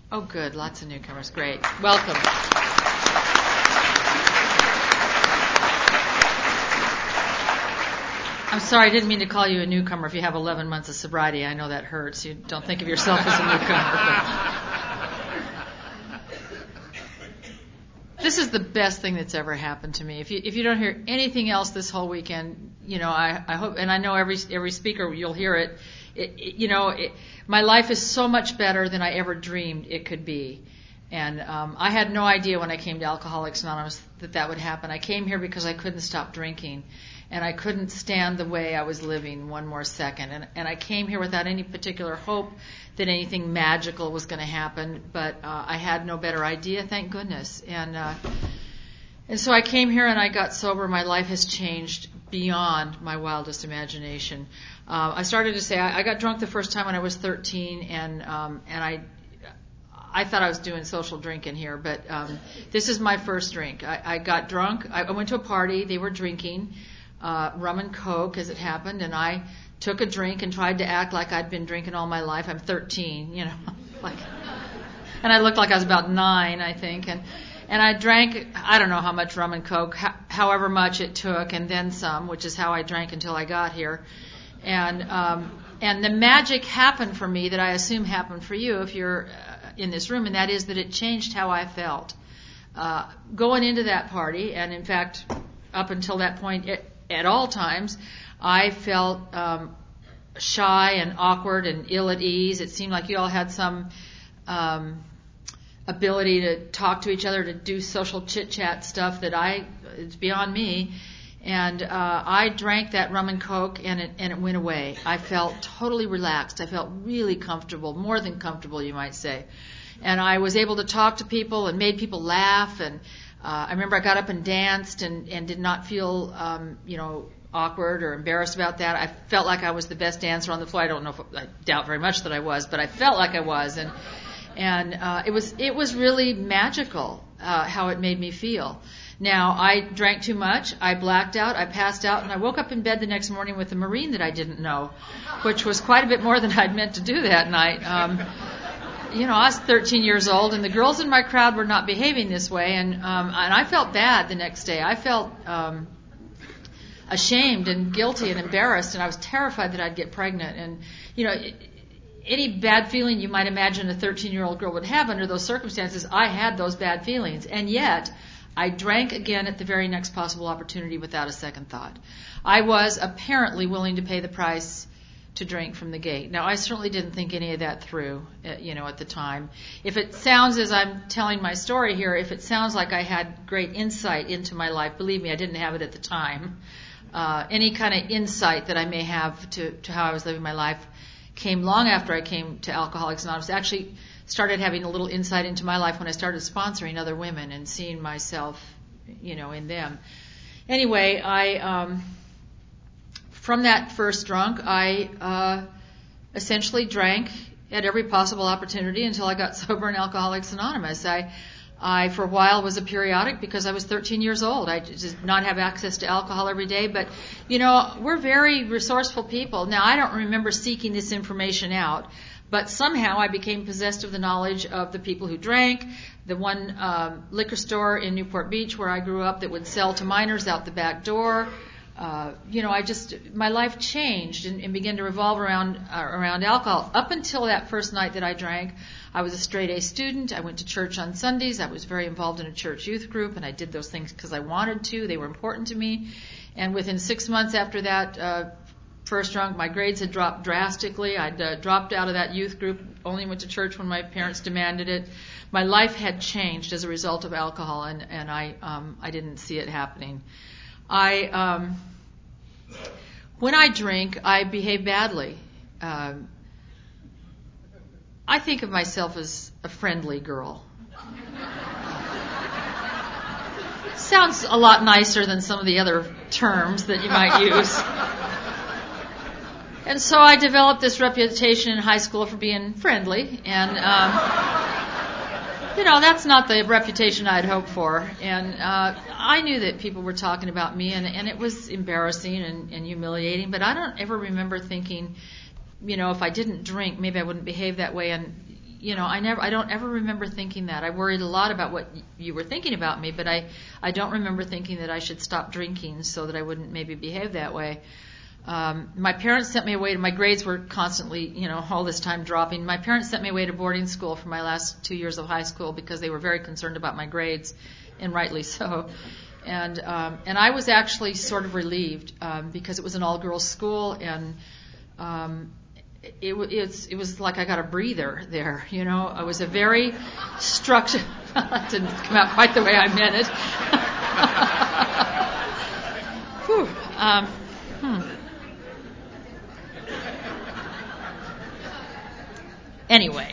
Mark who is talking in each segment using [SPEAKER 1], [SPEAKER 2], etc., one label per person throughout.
[SPEAKER 1] Oh, good. Lots of newcomers. Great. Welcome. I'm sorry, I didn't mean to call you a newcomer if you have 11 months of sobriety. I know that hurts. You don't think of yourself as a newcomer. This is the best thing that's ever happened to me. If you don't hear anything else this whole weekend, I hope, and I know every speaker you'll hear it. My life is so much better than I ever dreamed it could be. And I had no idea when I came to Alcoholics Anonymous that would happen. I came here because I couldn't stop drinking, and I couldn't stand the way I was living one more second. And I came here without any particular hope that anything magical was going to happen, but I had no better idea, thank goodness. And so I came here and I got sober. My life has changed beyond my wildest imagination. I started to say I got drunk the first time when I was 13, and I thought I was doing social drinking here, but this is my first drink. I got drunk. I went to a party. They were drinking rum and Coke, as it happened, and I took a drink and tried to act like I'd been drinking all my life. I'm 13, and I looked like I was about 9, I think, and I drank, I don't know how much rum and Coke, however much it took, and then some, which is how I drank until I got here. And the magic happened for me that I assume happened for you if you're in this room, and that is that it changed how I felt. Going into that party, and in fact, up until that point, at all times, I felt shy and awkward and ill at ease. It seemed like you all had some ability to talk to each other, to do social chit-chat stuff that it's beyond me. And I drank that rum and Coke, and it went away. I felt totally relaxed. I felt really comfortable, more than comfortable, you might say. And I was able to talk to people and made people laugh. And I remember I got up and danced and did not feel, awkward or embarrassed about that. I felt like I was the best dancer on the floor. I doubt very much that I was, but I felt like I was. And it was really magical how it made me feel. Now, I drank too much, I blacked out, I passed out, and I woke up in bed the next morning with a Marine that I didn't know, which was quite a bit more than I'd meant to do that night. I was 13 years old, and the girls in my crowd were not behaving this way, and I felt bad the next day. I felt ashamed and guilty and embarrassed, and I was terrified that I'd get pregnant. And, any bad feeling you might imagine a 13-year-old girl would have under those circumstances, I had those bad feelings, and yet I drank again at the very next possible opportunity without a second thought. I was apparently willing to pay the price to drink from the gate. Now, I certainly didn't think any of that through, at the time. If it sounds, as I'm telling my story here, if it sounds like I had great insight into my life, believe me, I didn't have it at the time. Any kind of insight that I may have to how I was living my life came long after I came to Alcoholics Anonymous. Actually started having a little insight into my life when I started sponsoring other women and seeing myself, in them. Anyway, from that first drunk, I essentially drank at every possible opportunity until I got sober in Alcoholics Anonymous. I for a while was a periodic because I was 13 years old. I did not have access to alcohol every day, but we're very resourceful people. Now, I don't remember seeking this information out, but somehow I became possessed of the knowledge of the people who drank, the one liquor store in Newport Beach where I grew up that would sell to minors out the back door. My life changed and began to revolve around alcohol. Up until that first night that I drank, I was a straight A student. I went to church on Sundays. I was very involved in a church youth group, and I did those things because I wanted to. They were important to me. And within 6 months after that first drunk, my grades had dropped drastically. I'd dropped out of that youth group, only went to church when my parents demanded it. My life had changed as a result of alcohol, and I didn't see it happening. When I drink, I behave badly. I think of myself as a friendly girl. Sounds a lot nicer than some of the other terms that you might use. And so I developed this reputation in high school for being friendly, and that's not the reputation I'd hoped for. And I knew that people were talking about me, and it was embarrassing and humiliating, but I don't ever remember thinking, if I didn't drink, maybe I wouldn't behave that way. And, I don't ever remember thinking that. I worried a lot about what you were thinking about me, but I don't remember thinking that I should stop drinking so that I wouldn't maybe behave that way. My parents sent me away. My grades were constantly, all this time dropping. My parents sent me away to boarding school for my last 2 years of high school because they were very concerned about my grades, and rightly so. And I was actually sort of relieved because it was an all-girls school, and it was like I got a breather there. It was a very structured. That didn't come out quite the way I meant it. Whew. Anyway,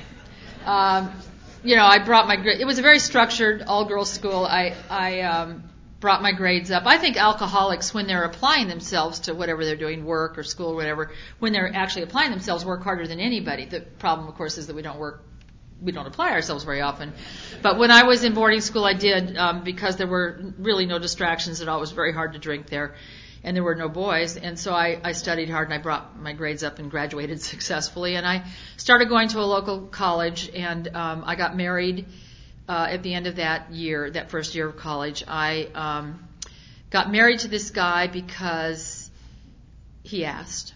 [SPEAKER 1] I brought my grades. It was a very structured all-girls school. I brought my grades up. I think alcoholics, when they're applying themselves to whatever they're doing, work or school or whatever, when they're actually applying themselves, work harder than anybody. The problem, of course, is that we don't apply ourselves very often. But when I was in boarding school, I did, because there were really no distractions at all. It was very hard to drink there, and there were no boys. And so I studied hard, and I brought my grades up and graduated successfully. And I started going to a local college, and I got married at the end of that year, that first year of college. I got married to this guy because he asked.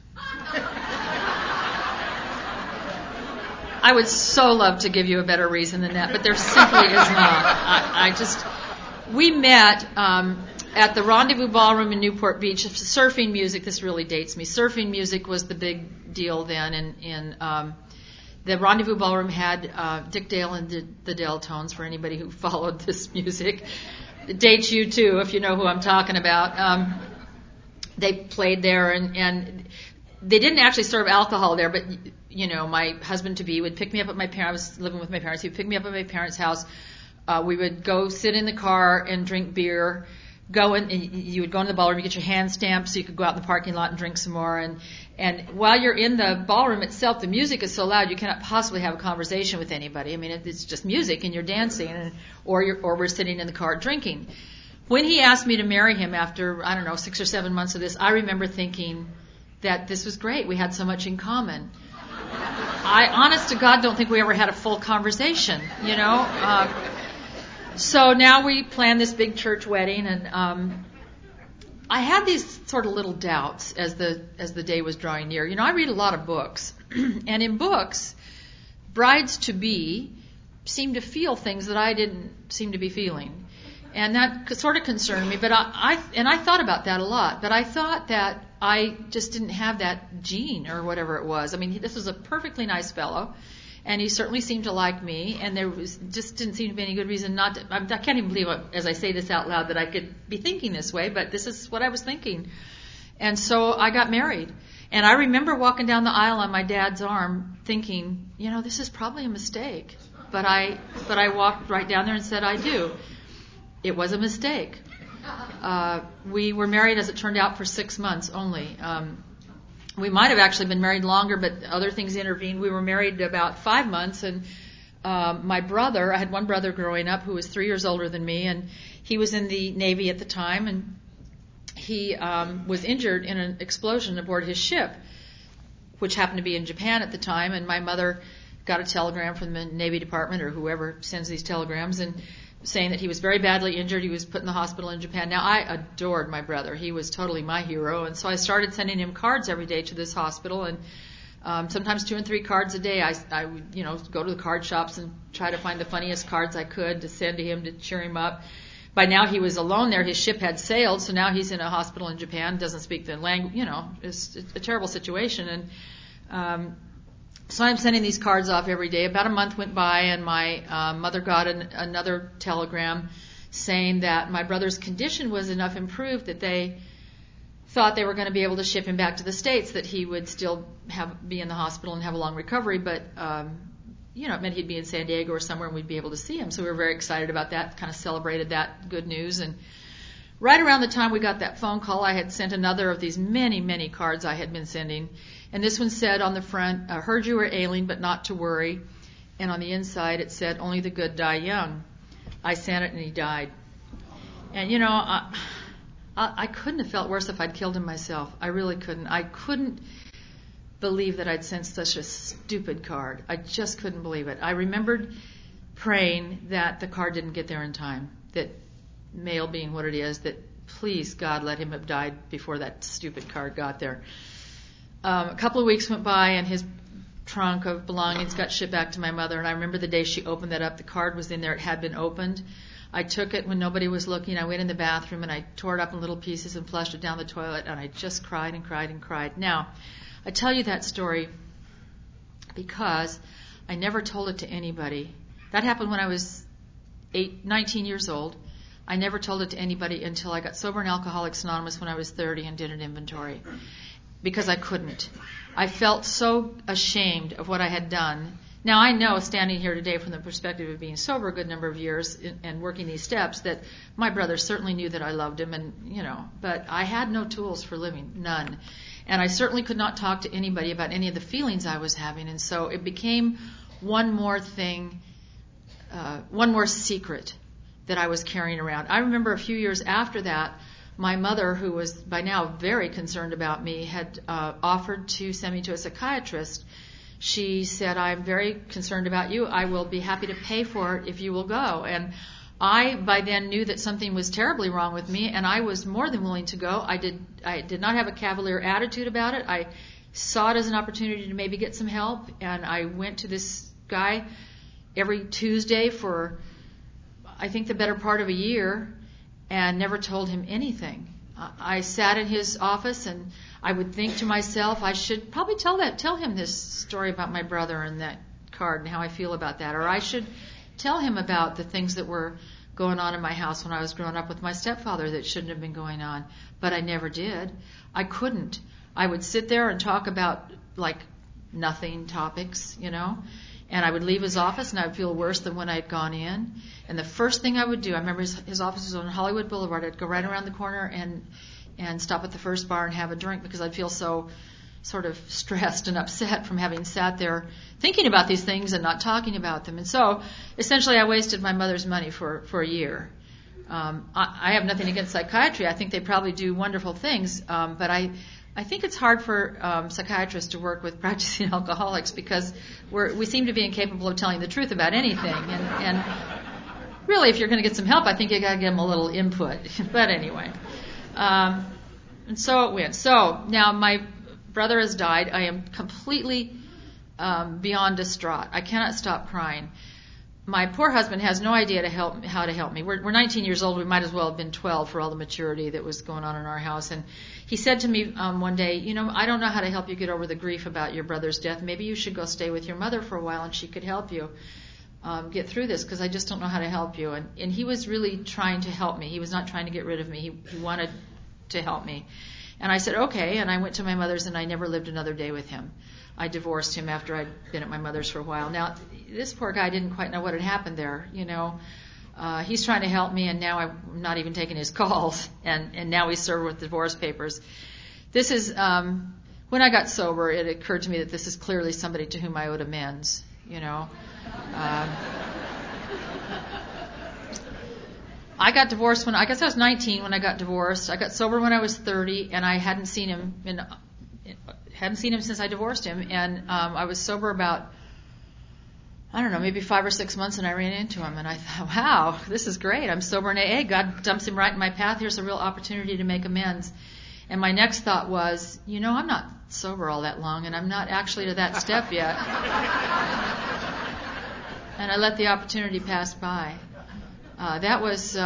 [SPEAKER 1] I would so love to give you a better reason than that, but there simply is not. We met at the Rendezvous Ballroom in Newport Beach. Surfing music, this really dates me. Surfing music was the big deal then, and the Rendezvous Ballroom had Dick Dale and the Deltones, for anybody who followed this music. It dates you too, if you know who I'm talking about. They played there, and they didn't actually serve alcohol there, but my husband-to-be would pick me up at my parents. I was living with my parents. He would pick me up at my parents' house. We would go sit in the car and drink beer. You would go in the ballroom, you get your hand stamped so you could go out in the parking lot and drink some more. And while you're in the ballroom itself, the music is so loud you cannot possibly have a conversation with anybody. I mean, it's just music and you're dancing, or we're sitting in the car drinking. When he asked me to marry him after, 6 or 7 months of this, I remember thinking that this was great. We had so much in common. I, honest to God, don't think we ever had a full conversation, So now we planned this big church wedding, and I had these sort of little doubts as the day was drawing near. I read a lot of books, and in books, brides-to-be seem to feel things that I didn't seem to be feeling, and that sort of concerned me. But I thought about that a lot. But I thought that I just didn't have that gene or whatever it was. I mean, this was a perfectly nice fellow. And he certainly seemed to like me, and there just didn't seem to be any good reason not to. I can't even believe, as I say this out loud, that I could be thinking this way, but this is what I was thinking. And so I got married. And I remember walking down the aisle on my dad's arm thinking, this is probably a mistake. But I walked right down there and said, I do. It was a mistake. We were married, as it turned out, for 6 months only. We might have actually been married longer, but other things intervened. We were married about 5 months, and my brother, I had one brother growing up who was 3 years older than me, and he was in the Navy at the time, and he was injured in an explosion aboard his ship, which happened to be in Japan at the time, and my mother got a telegram from the Navy Department, or whoever sends these telegrams, and saying that he was very badly injured. He was put in the hospital in Japan. Now, I adored my brother. He was totally my hero. And so I started sending him cards every day to this hospital. And sometimes 2 and 3 cards a day. I would, go to the card shops and try to find the funniest cards I could to send to him to cheer him up. By now, he was alone there. His ship had sailed. So now he's in a hospital in Japan, doesn't speak the language. It's a terrible situation. And so I'm sending these cards off every day. About a month went by, and my mother got another telegram saying that my brother's condition was enough improved that they thought they were going to be able to ship him back to the States, that he would still be in the hospital and have a long recovery, but it meant he'd be in San Diego or somewhere and we'd be able to see him. So we were very excited about that, kind of celebrated that good news. And right around the time we got that phone call, I had sent another of these many, many cards I had been sending. And this one said on the front, heard you were ailing, but not to worry. And on the inside, it said, only the good die young. I sent it, and he died. And, I couldn't have felt worse if I'd killed him myself. I really couldn't. I couldn't believe that I'd sent such a stupid card. I just couldn't believe it. I remembered praying that the card didn't get there in time, that mail being what it is, that please, God, let him have died before that stupid card got there. A couple of weeks went by, and his trunk of belongings got shipped back to my mother, and I remember the day she opened that up. The card was in there. It had been opened. I took it when nobody was looking. I went in the bathroom, and I tore it up in little pieces and flushed it down the toilet, and I just cried and cried and cried. Now, I tell you that story because I never told it to anybody. That happened when I was 19 years old. I never told it to anybody until I got sober in Alcoholics Anonymous when I was 30 and did an inventory, because I couldn't. I felt so ashamed of what I had done. Now, I know, standing here today from the perspective of being sober a good number of years and working these steps, that my brother certainly knew that I loved him, but I had no tools for living, none. And I certainly could not talk to anybody about any of the feelings I was having, and so it became one more thing, one more secret that I was carrying around. I remember a few years after that, my mother, who was by now very concerned about me, had offered to send me to a psychiatrist. She said, I'm very concerned about you. I will be happy to pay for it if you will go. And I, by then, knew that something was terribly wrong with me, and I was more than willing to go. I did not have a cavalier attitude about it. I saw it as an opportunity to maybe get some help, and I went to this guy every Tuesday for, I think, the better part of a year, and never told him anything. I sat in his office, and I would think to myself, I should probably tell him this story about my brother and that card and how I feel about that, or I should tell him about the things that were going on in my house when I was growing up with my stepfather that shouldn't have been going on. But I never did. I couldn't. I would sit there and talk about like nothing topics, and I would leave his office and I would feel worse than when I had gone in. And the first thing I would do, I remember his office was on Hollywood Boulevard. I'd go right around the corner and stop at the first bar and have a drink, because I'd feel so sort of stressed and upset from having sat there thinking about these things and not talking about them. And so essentially I wasted my mother's money for a year. I have nothing against psychiatry. I think they probably do wonderful things, but I think it's hard for psychiatrists to work with practicing alcoholics, because we seem to be incapable of telling the truth about anything. And really, if you're going to get some help, I think you got to give them a little input. But anyway, and so it went. So now my brother has died. I am completely beyond distraught. I cannot stop crying. My poor husband has no idea how to help me. We're 19 years old. We might as well have been 12 for all the maturity that was going on in our house. And he said to me one day, I don't know how to help you get over the grief about your brother's death. Maybe you should go stay with your mother for a while, and she could help you get through this, because I just don't know how to help you. And he was really trying to help me. He was not trying to get rid of me. He wanted to help me. And I said, okay, and I went to my mother's, and I never lived another day with him. I divorced him after I'd been at my mother's for a while. Now, this poor guy didn't quite know what had happened there, He's trying to help me, and now I'm not even taking his calls, and now he's served with divorce papers. This is, when I got sober, it occurred to me that this is clearly somebody to whom I owed amends, I got divorced I guess I was 19 when I got divorced. I got sober when I was 30, and I hadn't seen him since I divorced him. And I was sober about, I don't know, maybe 5 or 6 months, and I ran into him, and I thought, wow, this is great. I'm sober in AA. God dumps him right in my path. Here's a real opportunity to make amends. And my next thought was, I'm not sober all that long, and I'm not actually to that step yet. And I let the opportunity pass by. That was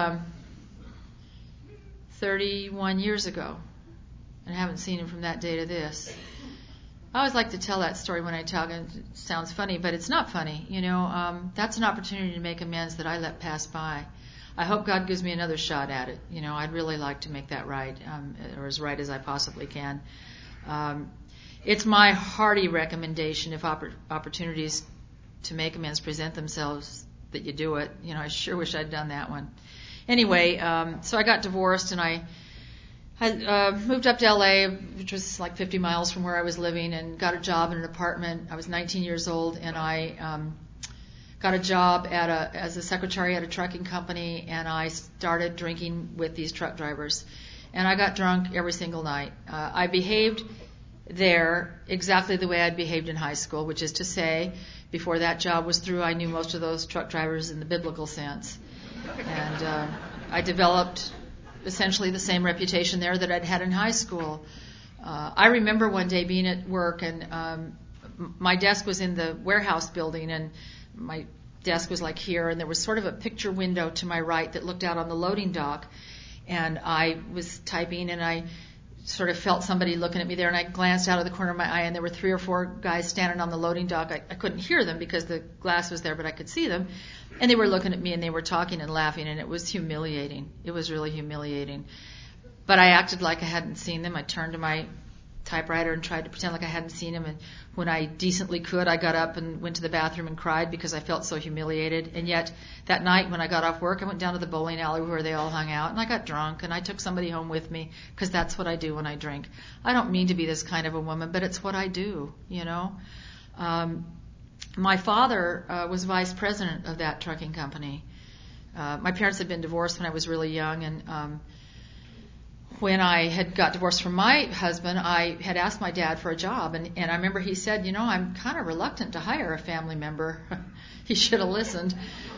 [SPEAKER 1] 31 years ago, and I haven't seen him from that day to this. I always like to tell that story when I talk, and it sounds funny, but it's not funny. That's an opportunity to make amends that I let pass by. I hope God gives me another shot at it. I'd really like to make that right, or as right as I possibly can. It's my hearty recommendation, if opportunities to make amends present themselves, that you do it. I sure wish I'd done that one. Anyway, so I got divorced, and I moved up to LA, which was like 50 miles from where I was living, and got a job in an apartment. I was 19 years old, and I got a job as a secretary at a trucking company, and I started drinking with these truck drivers. And I got drunk every single night. I behaved there exactly the way I'd behaved in high school, which is to say, before that job was through, I knew most of those truck drivers in the biblical sense. And I developed essentially the same reputation there that I'd had in high school. I remember one day being at work, and my desk was in the warehouse building, and my desk was like here, and there was sort of a picture window to my right that looked out on the loading dock. And I was typing, and I sort of felt somebody looking at me there, and I glanced out of the corner of my eye, and there were 3 or 4 guys standing on the loading dock. I couldn't hear them because the glass was there, but I could see them. And they were looking at me, and they were talking and laughing, and it was humiliating. It was really humiliating. But I acted like I hadn't seen them. I turned to my typewriter and tried to pretend like I hadn't seen them. And when I decently could, I got up and went to the bathroom and cried because I felt so humiliated. And yet that night when I got off work, I went down to the bowling alley where they all hung out, and I got drunk, and I took somebody home with me because that's what I do when I drink. I don't mean to be this kind of a woman, but it's what I do, you know. My father was vice president of that trucking company. My parents had been divorced when I was really young, and when I had got divorced from my husband, I had asked my dad for a job, and I remember he said, you know, I'm kind of reluctant to hire a family member. He should have listened.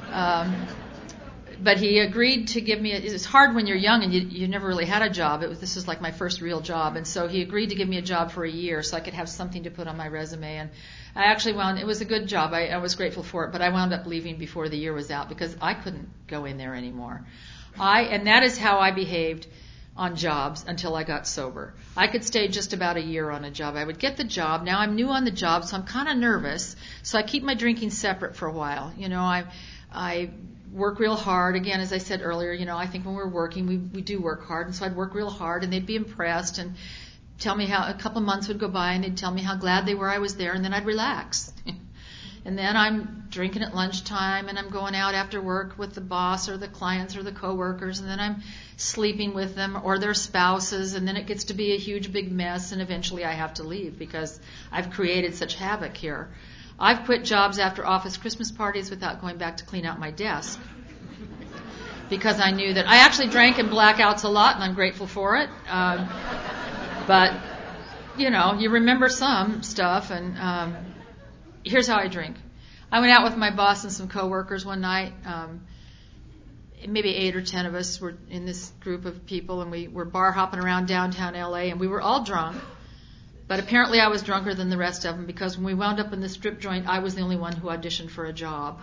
[SPEAKER 1] But he agreed to give me, it's hard when you're young and you never really had a job. This is like my first real job. And so he agreed to give me a job for a year so I could have something to put on my resume. And I actually it was a good job. I was grateful for it, but I wound up leaving before the year was out because I couldn't go in there anymore. And that is how I behaved on jobs until I got sober. I could stay just about a year on a job. I would get the job. Now I'm new on the job, so I'm kind of nervous. So I keep my drinking separate for a while. You know, I work real hard. Again, as I said earlier, you know, I think when we're working, we do work hard. And so I'd work real hard, and they'd be impressed and tell me how a couple of months would go by, and they'd tell me how glad they were I was there, and then I'd relax. And then I'm drinking at lunchtime, and I'm going out after work with the boss or the clients or the coworkers, and then I'm sleeping with them or their spouses, and then it gets to be a huge big mess, and eventually I have to leave because I've created such havoc here. I've quit jobs after office Christmas parties without going back to clean out my desk because I knew that I actually drank in blackouts a lot, and I'm grateful for it. But, you know, you remember some stuff, and here's how I drink. I went out with my boss and some coworkers one night. Maybe 8 or 10 of us were in this group of people, and we were bar hopping around downtown LA, and we were all drunk. But apparently I was drunker than the rest of them because when we wound up in the strip joint, I was the only one who auditioned for a job.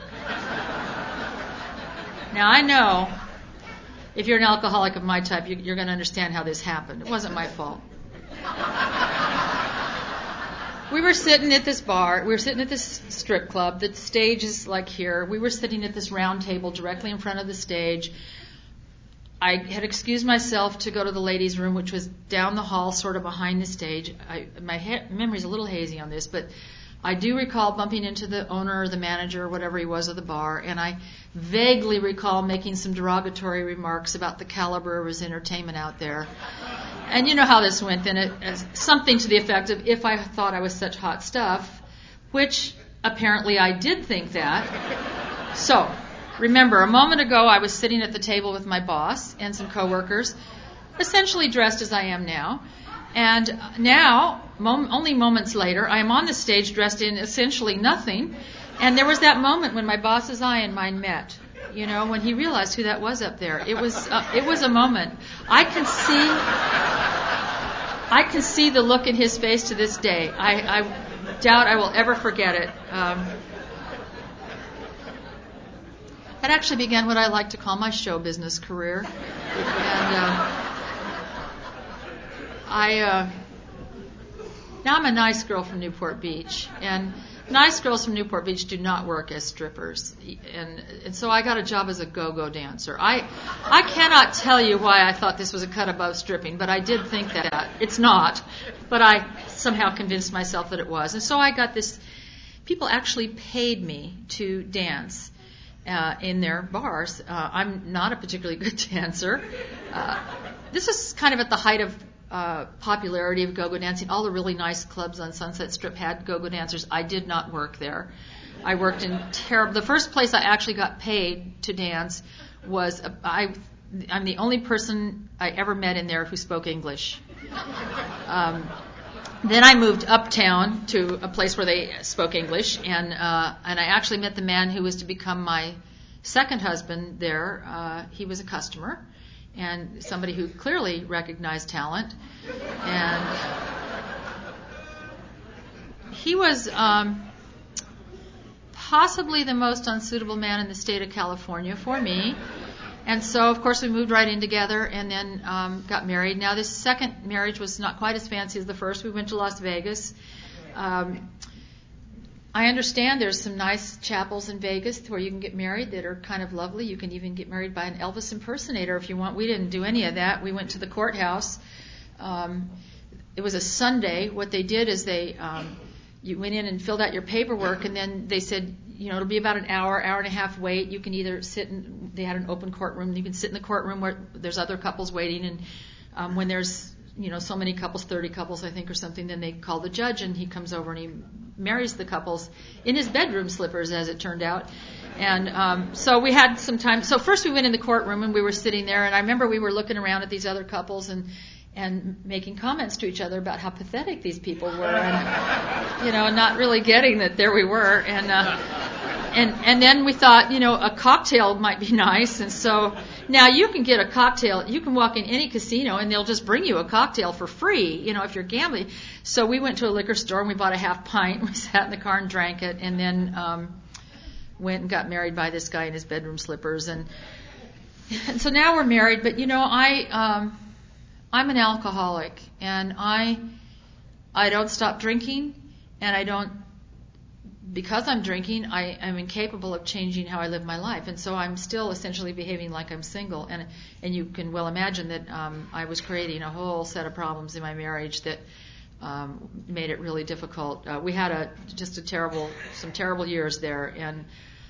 [SPEAKER 1] Now I know if you're an alcoholic of my type, you're going to understand how this happened. It wasn't my fault. We were sitting at this bar. We were sitting at this strip club. The stage is like here. We were sitting at this round table directly in front of the stage. I had excused myself to go to the ladies' room, which was down the hall, sort of behind the stage. My memory's a little hazy on this, but I do recall bumping into the owner or the manager or whatever he was of the bar, and I vaguely recall making some derogatory remarks about the caliber of his entertainment out there. And you know how this went, then something to the effect of, if I thought I was such hot stuff, which apparently I did think that. So, remember, a moment ago I was sitting at the table with my boss and some coworkers, essentially dressed as I am now. And now, only moments later, I am on the stage dressed in essentially nothing. And there was that moment when my boss's eye and mine met. You know, when he realized who that was up there. It was a moment. I can see the look in his face to this day. I doubt I will ever forget it. That actually began what I like to call my show business career. And now I'm a nice girl from Newport Beach, and nice girls from Newport Beach do not work as strippers, and so I got a job as a go-go dancer. I cannot tell you why I thought this was a cut above stripping, but I did think that. It's not, but I somehow convinced myself that it was. And so I got this, people actually paid me to dance in their bars. I'm not a particularly good dancer. This was kind of at the height of popularity of go-go dancing. All the really nice clubs on Sunset Strip had go-go dancers. I did not work there. I worked in the first place I actually got paid to dance was I'm the only person I ever met in there who spoke English. Then I moved uptown to a place where they spoke English, and I actually met the man who was to become my second husband there. He was a customer and somebody who clearly recognized talent, and he was possibly the most unsuitable man in the state of California for me. And so, of course, we moved right in together and then got married. Now, this second marriage was not quite as fancy as the first. We went to Las Vegas. I understand there's some nice chapels in Vegas where you can get married that are kind of lovely. You can even get married by an Elvis impersonator if you want. We didn't do any of that. We went to the courthouse. It was a Sunday. What they did is you went in and filled out your paperwork, and then they said, it'll be about an hour and a half wait. You can either they had an open courtroom. You can sit in the courtroom where there's other couples waiting, and when there's, so many couples, 30 couples, I think, or something, then they call the judge, and he comes over and he marries the couples in his bedroom slippers, as it turned out. And so we had some time. So first we went in the courtroom, and we were sitting there, and I remember we were looking around at these other couples and making comments to each other about how pathetic these people were, and not really getting that there we were, and then we thought, a cocktail might be nice, and so now you can get a cocktail. You can walk in any casino and they'll just bring you a cocktail for free, if you're gambling. So we went to a liquor store and we bought a half pint. We sat in the car and drank it, and then went and got married by this guy in his bedroom slippers, and so now we're married. But I'm an alcoholic, and I don't stop drinking, and because I'm drinking, I'm incapable of changing how I live my life, and so I'm still essentially behaving like I'm single, and you can well imagine that I was creating a whole set of problems in my marriage that made it really difficult. We had some terrible years there, and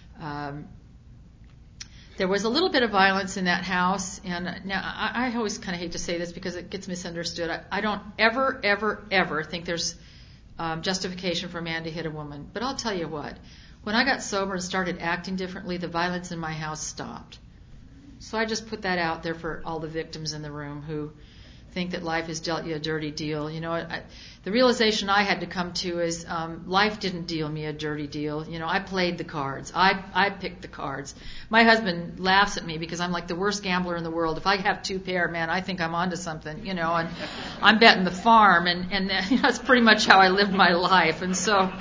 [SPEAKER 1] there was a little bit of violence in that house, and now I always kind of hate to say this because it gets misunderstood. I don't ever, ever, ever think there's justification for a man to hit a woman. But I'll tell you what, when I got sober and started acting differently, the violence in my house stopped. So I just put that out there for all the victims in the room who think that life has dealt you a dirty deal. The realization I had to come to is life didn't deal me a dirty deal. I played the cards. I picked the cards. My husband laughs at me because I'm like the worst gambler in the world. If I have two pair, man, I think I'm onto something, and I'm betting the farm, and that's pretty much how I lived my life. And so,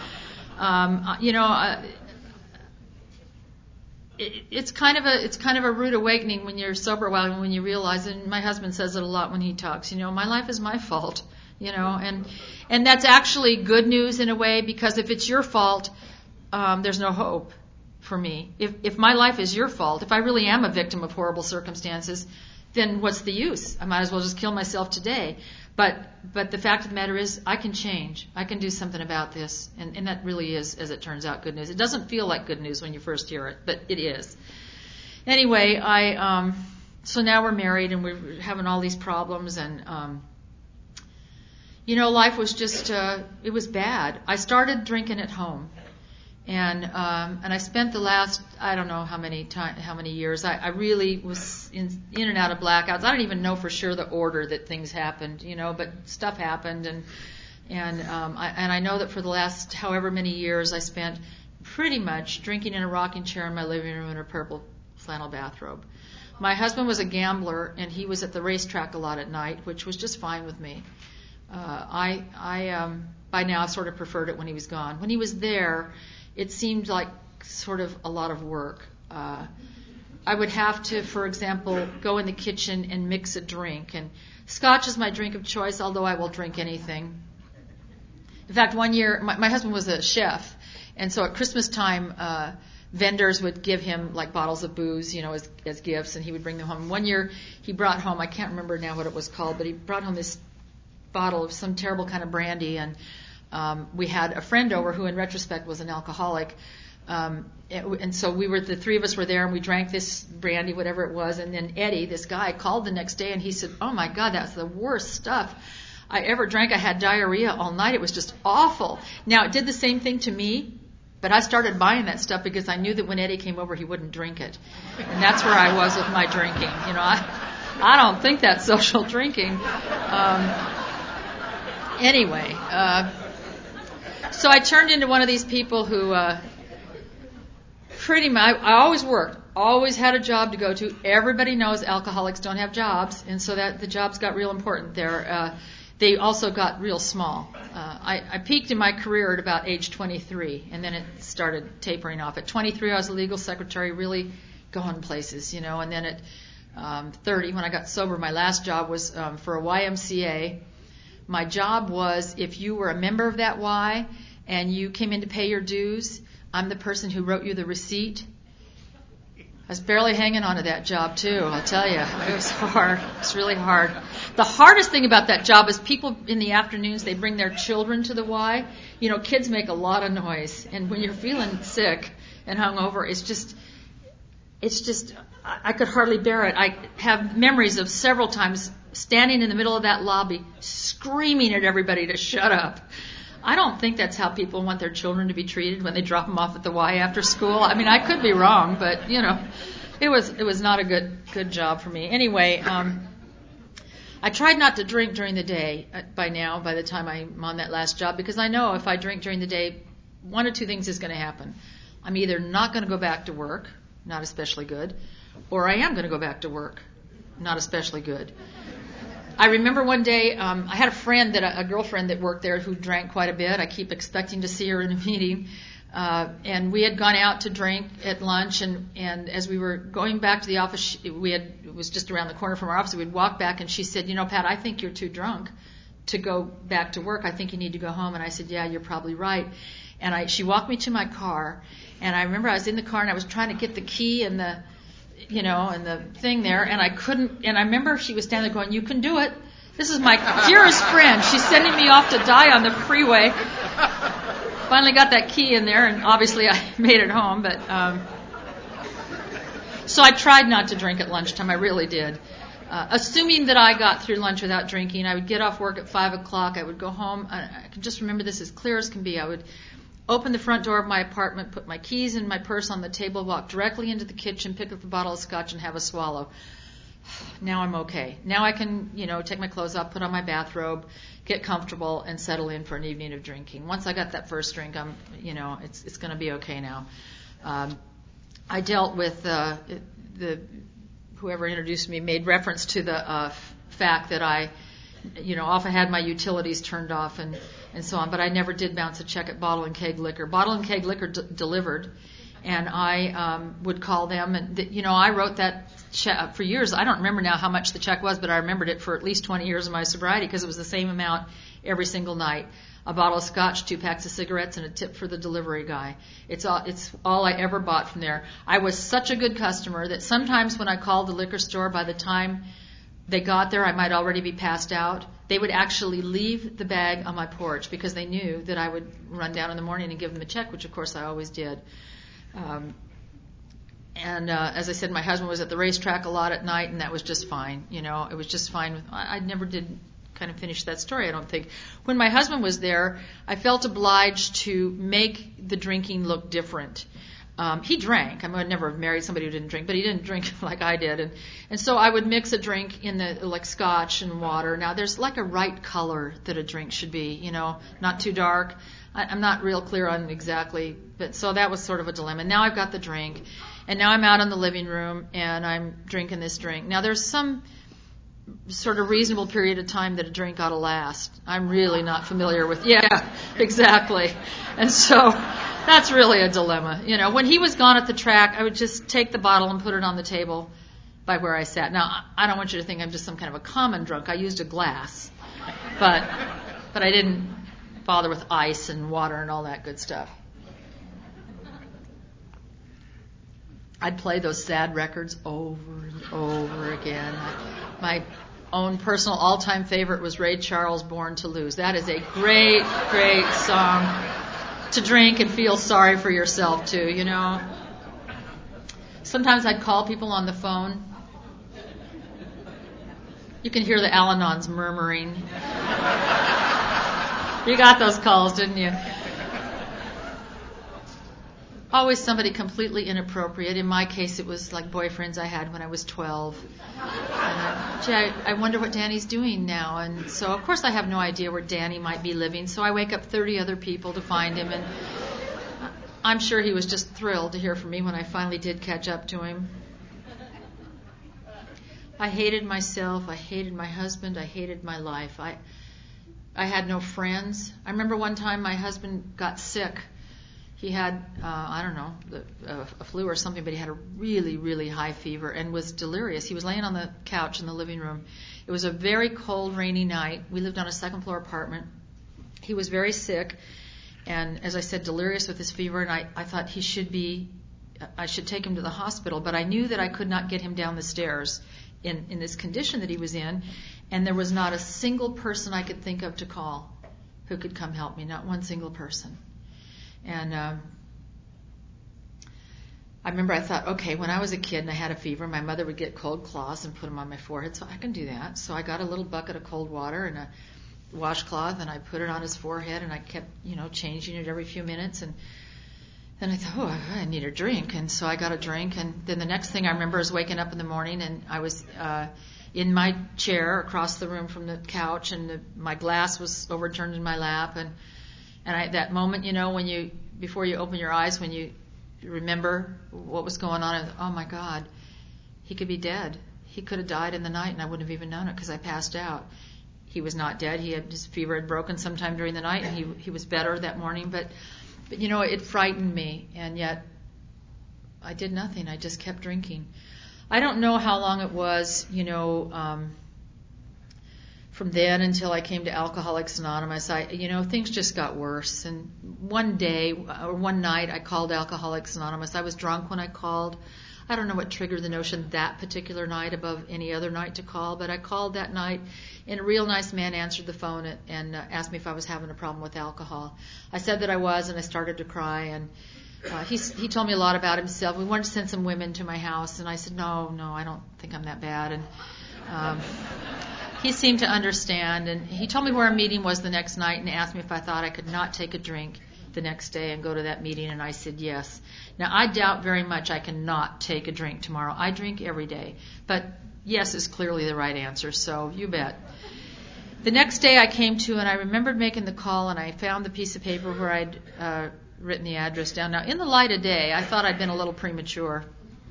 [SPEAKER 1] it's kind of a rude awakening when you're sober a while, when you realize, and my husband says it a lot when he talks, my life is my fault, and that's actually good news in a way, because if it's your fault, there's no hope for me. If my life is your fault, if I really am a victim of horrible circumstances, then what's the use? I might as well just kill myself today. But the fact of the matter is, I can change. I can do something about this. And that really is, as it turns out, good news. It doesn't feel like good news when you first hear it, but it is. Anyway, so now we're married and we're having all these problems, and life was just it was bad. I started drinking at home. And I spent the last, I don't know how many years. I really was in and out of blackouts. I don't even know for sure the order that things happened, but stuff happened, and I know that for the last however many years I spent pretty much drinking in a rocking chair in my living room in a purple flannel bathrobe. My husband was a gambler, and he was at the racetrack a lot at night, which was just fine with me. I by now sort of preferred it when he was gone. When he was there, it seemed like sort of a lot of work. I would have to, for example, go in the kitchen and mix a drink. And Scotch is my drink of choice, although I will drink anything. In fact, one year, my husband was a chef, and so at Christmas time, vendors would give him like bottles of booze, as gifts, and he would bring them home. One year, he brought home, I can't remember now what it was called, but he brought home this bottle of some terrible kind of brandy, and we had a friend over who in retrospect was an alcoholic, and so the three of us were there, and we drank this brandy, whatever it was, and then Eddie, this guy, called the next day, and he said, "Oh my God, that's the worst stuff I ever drank. I had diarrhea all night. It was just awful." Now, it did the same thing to me, but I started buying that stuff because I knew that when Eddie came over, he wouldn't drink it, and that's where I was with my drinking. I don't think that's social drinking. Anyway, so I turned into one of these people who pretty much, I always worked, always had a job to go to. Everybody knows alcoholics don't have jobs, and so that the jobs got real important there. They also got real small. I peaked in my career at about age 23, and then it started tapering off. At 23, I was a legal secretary, really going places, and then at 30, when I got sober, my last job was for a YMCA. My job was, if you were a member of that Y and you came in to pay your dues, I'm the person who wrote you the receipt. I was barely hanging on to that job, too, I'll tell you. It was hard. It's really hard. The hardest thing about that job is people in the afternoons, they bring their children to the Y. Kids make a lot of noise. And when you're feeling sick and hungover, it's just, I could hardly bear it. I have memories of several times standing in the middle of that lobby, screaming at everybody to shut up. I don't think that's how people want their children to be treated when they drop them off at the Y after school. I mean, I could be wrong, but it was not a good job for me. Anyway, I tried not to drink during the day by the time I'm on that last job, because I know if I drink during the day, one of two things is going to happen. I'm either not going to go back to work, not especially good, or I am going to go back to work, not especially good. I remember one day, I had a girlfriend that worked there who drank quite a bit. I keep expecting to see her in a meeting. And we had gone out to drink at lunch, and as we were going back to the office, it was just around the corner from our office, we'd walk back, and she said, Pat, I think you're too drunk to go back to work. I think you need to go home. And I said, yeah, you're probably right. And she walked me to my car, and I remember I was in the car, and I was trying to get the key and the thing there, and I couldn't, and I remember she was standing there going, you can do it. This is my dearest friend. She's sending me off to die on the freeway. Finally got that key in there, and obviously I made it home, but, so I tried not to drink at lunchtime. I really did. Assuming that I got through lunch without drinking, I would get off work at 5 o'clock. I would go home. I can just remember this as clear as can be. I would open the front door of my apartment, put my keys in my purse on the table, walk directly into the kitchen, pick up a bottle of scotch, and have a swallow. Now I'm okay. Now I can, take my clothes off, put on my bathrobe, get comfortable, and settle in for an evening of drinking. Once I got that first drink, it's going to be okay now. I dealt with whoever introduced me made reference to the fact that I often had my utilities turned off and so on, but I never did bounce a check at Bottle and Keg Liquor. Bottle and Keg Liquor delivered, and I would call them, and I wrote that check for years. I don't remember now how much the check was, but I remembered it for at least 20 years of my sobriety, because it was the same amount every single night. A bottle of scotch, 2 packs of cigarettes, and a tip for the delivery guy. It's all I ever bought from there. I was such a good customer that sometimes when I called the liquor store, by the time they got there, I might already be passed out. They would actually leave the bag on my porch because they knew that I would run down in the morning and give them a check, which of course I always did. As I said, my husband was at the racetrack a lot at night, and that was just fine. It was just fine. I never did kind of finish that story, I don't think. When my husband was there, I felt obliged to make the drinking look different. He drank. I mean, I'd never have married somebody who didn't drink, but he didn't drink like I did. And so I would mix a drink in like scotch and water. Now, there's like a right color that a drink should be, not too dark. I'm not real clear on exactly, but so that was sort of a dilemma. Now I've got the drink, and now I'm out in the living room, and I'm drinking this drink. Now, there's some sort of reasonable period of time that a drink ought to last. I'm really not familiar with, exactly. And so that's really a dilemma. When he was gone at the track, I would just take the bottle and put it on the table by where I sat. Now, I don't want you to think I'm just some kind of a common drunk. I used a glass, but I didn't bother with ice and water and all that good stuff. I'd play those sad records over and over again. My own personal all-time favorite was Ray Charles' Born to Lose. That is a great, great song to drink and feel sorry for yourself to, Sometimes I'd call people on the phone. You can hear the Al-Anons murmuring. You got those calls, didn't you? always somebody completely inappropriate. In my case, it was like boyfriends I had when I was 12. And, gee, I wonder what Danny's doing now. And so, of course, I have no idea where Danny might be living. So I wake up 30 other people to find him. And I'm sure he was just thrilled to hear from me when I finally did catch up to him. I hated myself. I hated my husband. I hated my life. I had no friends. I remember one time my husband got sick. He had, a flu or something, but he had a really, really high fever and was delirious. He was laying on the couch in the living room. It was a very cold, rainy night. We lived on a second-floor apartment. He was very sick and, as I said, delirious with his fever, and I thought I should take him to the hospital, but I knew that I could not get him down the stairs in this condition that he was in, and there was not a single person I could think of to call who could come help me, not one single person. And I remember I thought, okay, when I was a kid and I had a fever, my mother would get cold cloths and put them on my forehead, so I can do that. So I got a little bucket of cold water and a washcloth, and I put it on his forehead, and I kept, changing it every few minutes. And then I thought, I need a drink. And so I got a drink. And then the next thing I remember is waking up in the morning, and I was in my chair across the room from the couch, and my glass was overturned in my lap. And that moment, before you open your eyes, when you remember what was going on, I thought, oh my God, he could be dead. He could have died in the night, and I wouldn't have even known it because I passed out. He was not dead. His fever had broken sometime during the night, and he was better that morning. But it frightened me, and yet I did nothing. I just kept drinking. I don't know how long it was, from then until I came to Alcoholics Anonymous. Things just got worse. And one night I called Alcoholics Anonymous. I was drunk when I called. I don't know what triggered the notion that particular night above any other night to call, but I called that night, and a real nice man answered the phone and asked me if I was having a problem with alcohol. I said that I was, and I started to cry, and he told me a lot about himself. We wanted to send some women to my house, and I said, no, I don't think I'm that bad. And he seemed to understand, and he told me where our meeting was the next night and asked me if I thought I could not take a drink the next day and go to that meeting, and I said yes. Now, I doubt very much I cannot take a drink tomorrow. I drink every day, but yes is clearly the right answer, so you bet. The next day I came to, and I remembered making the call, and I found the piece of paper where I'd written the address down. Now, in the light of day, I thought I'd been a little premature.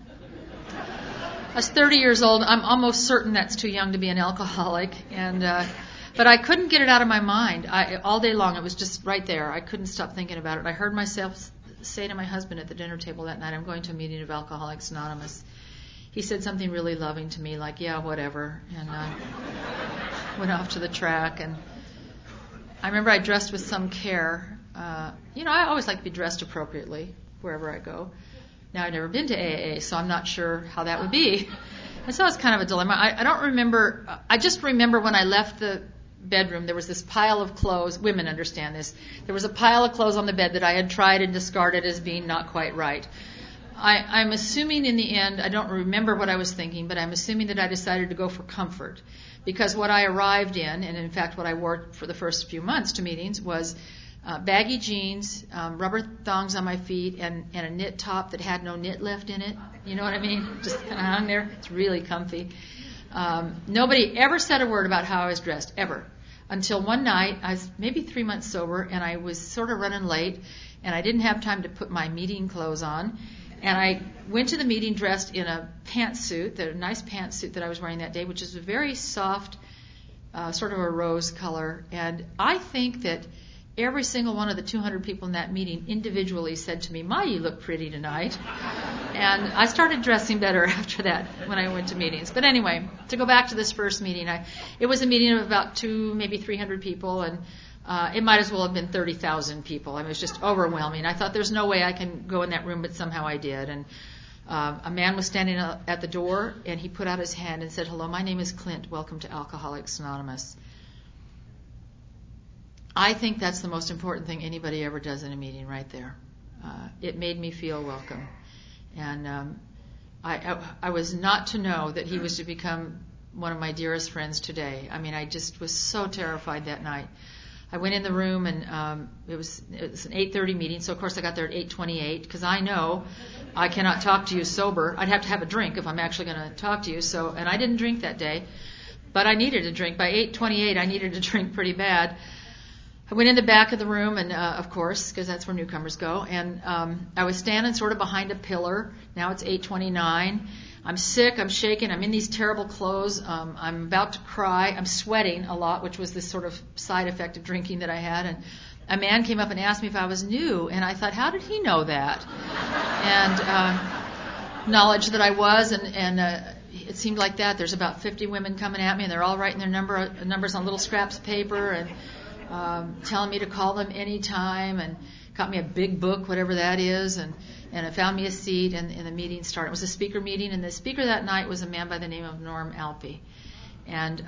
[SPEAKER 1] I was 30 years old. I'm almost certain that's too young to be an alcoholic, but I couldn't get it out of my mind. All day long, it was just right there. I couldn't stop thinking about it. I heard myself say to my husband at the dinner table that night, I'm going to a meeting of Alcoholics Anonymous. He said something really loving to me, like, yeah, whatever, and I went off to the track. And I remember I dressed with some care. I always like to be dressed appropriately wherever I go. Now, I've never been to AAA, so I'm not sure how that would be. And so it's kind of a dilemma. I don't remember. I just remember when I left the bedroom, there was this pile of clothes. Women understand this. There was a pile of clothes on the bed that I had tried and discarded as being not quite right. I'm assuming in the end, I don't remember what I was thinking, but I'm assuming that I decided to go for comfort. Because what I arrived in, and in fact what I wore for the first few months to meetings, was baggy jeans, rubber thongs on my feet, and a knit top that had no knit left in it. You know what I mean? Just kind of hung there. It's really comfy. Nobody ever said a word about how I was dressed, ever. Until one night, I was maybe 3 months sober, and I was sort of running late, and I didn't have time to put my meeting clothes on. And I went to the meeting dressed in a pantsuit, the nice pantsuit that I was wearing that day, which is a very soft, sort of a rose color. And I think that every single one of the 200 people in that meeting individually said to me, "Ma, you look pretty tonight." And I started dressing better after that when I went to meetings. But anyway, to go back to this first meeting, it was a meeting of about 200, maybe 300 people, and it might as well have been 30,000 people. I mean, it was just overwhelming. I thought there's no way I can go in that room, but somehow I did. And a man was standing at the door, and he put out his hand and said, "Hello, my name is Clint. Welcome to Alcoholics Anonymous." I think that's the most important thing anybody ever does in a meeting right there. It made me feel welcome. And I was not to know that he was to become one of my dearest friends today. I mean, I just was so terrified that night. I went in the room, and it was an 8:30 meeting. So of course I got there at 8:28 because I know I cannot talk to you sober. I'd have to have a drink if I'm actually going to talk to you. So, and I didn't drink that day, but I needed a drink. By 8:28, I needed a drink pretty bad. I went in the back of the room, and of course, because that's where newcomers go. And I was standing sort of behind a pillar. Now it's 8:29. I'm sick, I'm shaking, I'm in these terrible clothes, I'm about to cry, I'm sweating a lot, which was this sort of side effect of drinking that I had. And a man came up and asked me if I was new, and I thought, how did he know that? And knowledge that I was, and it seemed like that. There's about 50 women coming at me, and they're all writing their numbers on little scraps of paper, and telling me to call them anytime, and got me a big book, whatever that is, and it found me a seat, and the meeting started. It was a speaker meeting, and the speaker that night was a man by the name of Norm Alpe. And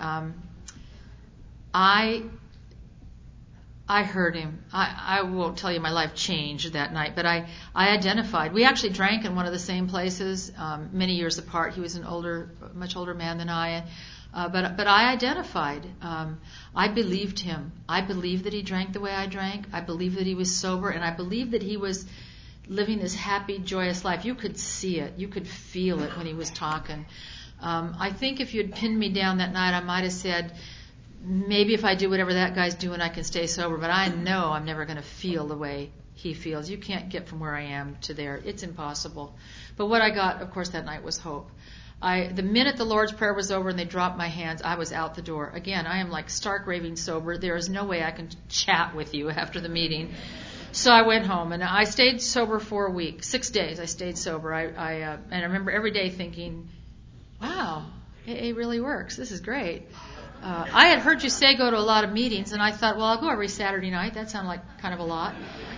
[SPEAKER 1] I heard him. I won't tell you my life changed that night, but I identified. We actually drank in one of the same places, many years apart. He was much older man than I. But I identified. I believed him. I believed that he drank the way I drank. I believed that he was sober, and I believed that he was living this happy, joyous life. You could see it. You could feel it when he was talking. I think if you had pinned me down that night, I might have said, maybe if I do whatever that guy's doing, I can stay sober. But I know I'm never going to feel the way he feels. You can't get from where I am to there. It's impossible. But what I got, of course, that night was hope. The minute the Lord's Prayer was over and they dropped my hands, I was out the door. Again, I am like stark raving sober. There is no way I can chat with you after the meeting. So I went home, and I stayed sober for a week. 6 days I stayed sober. And I remember every day thinking, wow, AA really works. This is great. I had heard you say go to a lot of meetings, and I thought, well, I'll go every Saturday night. That sounded like kind of a lot.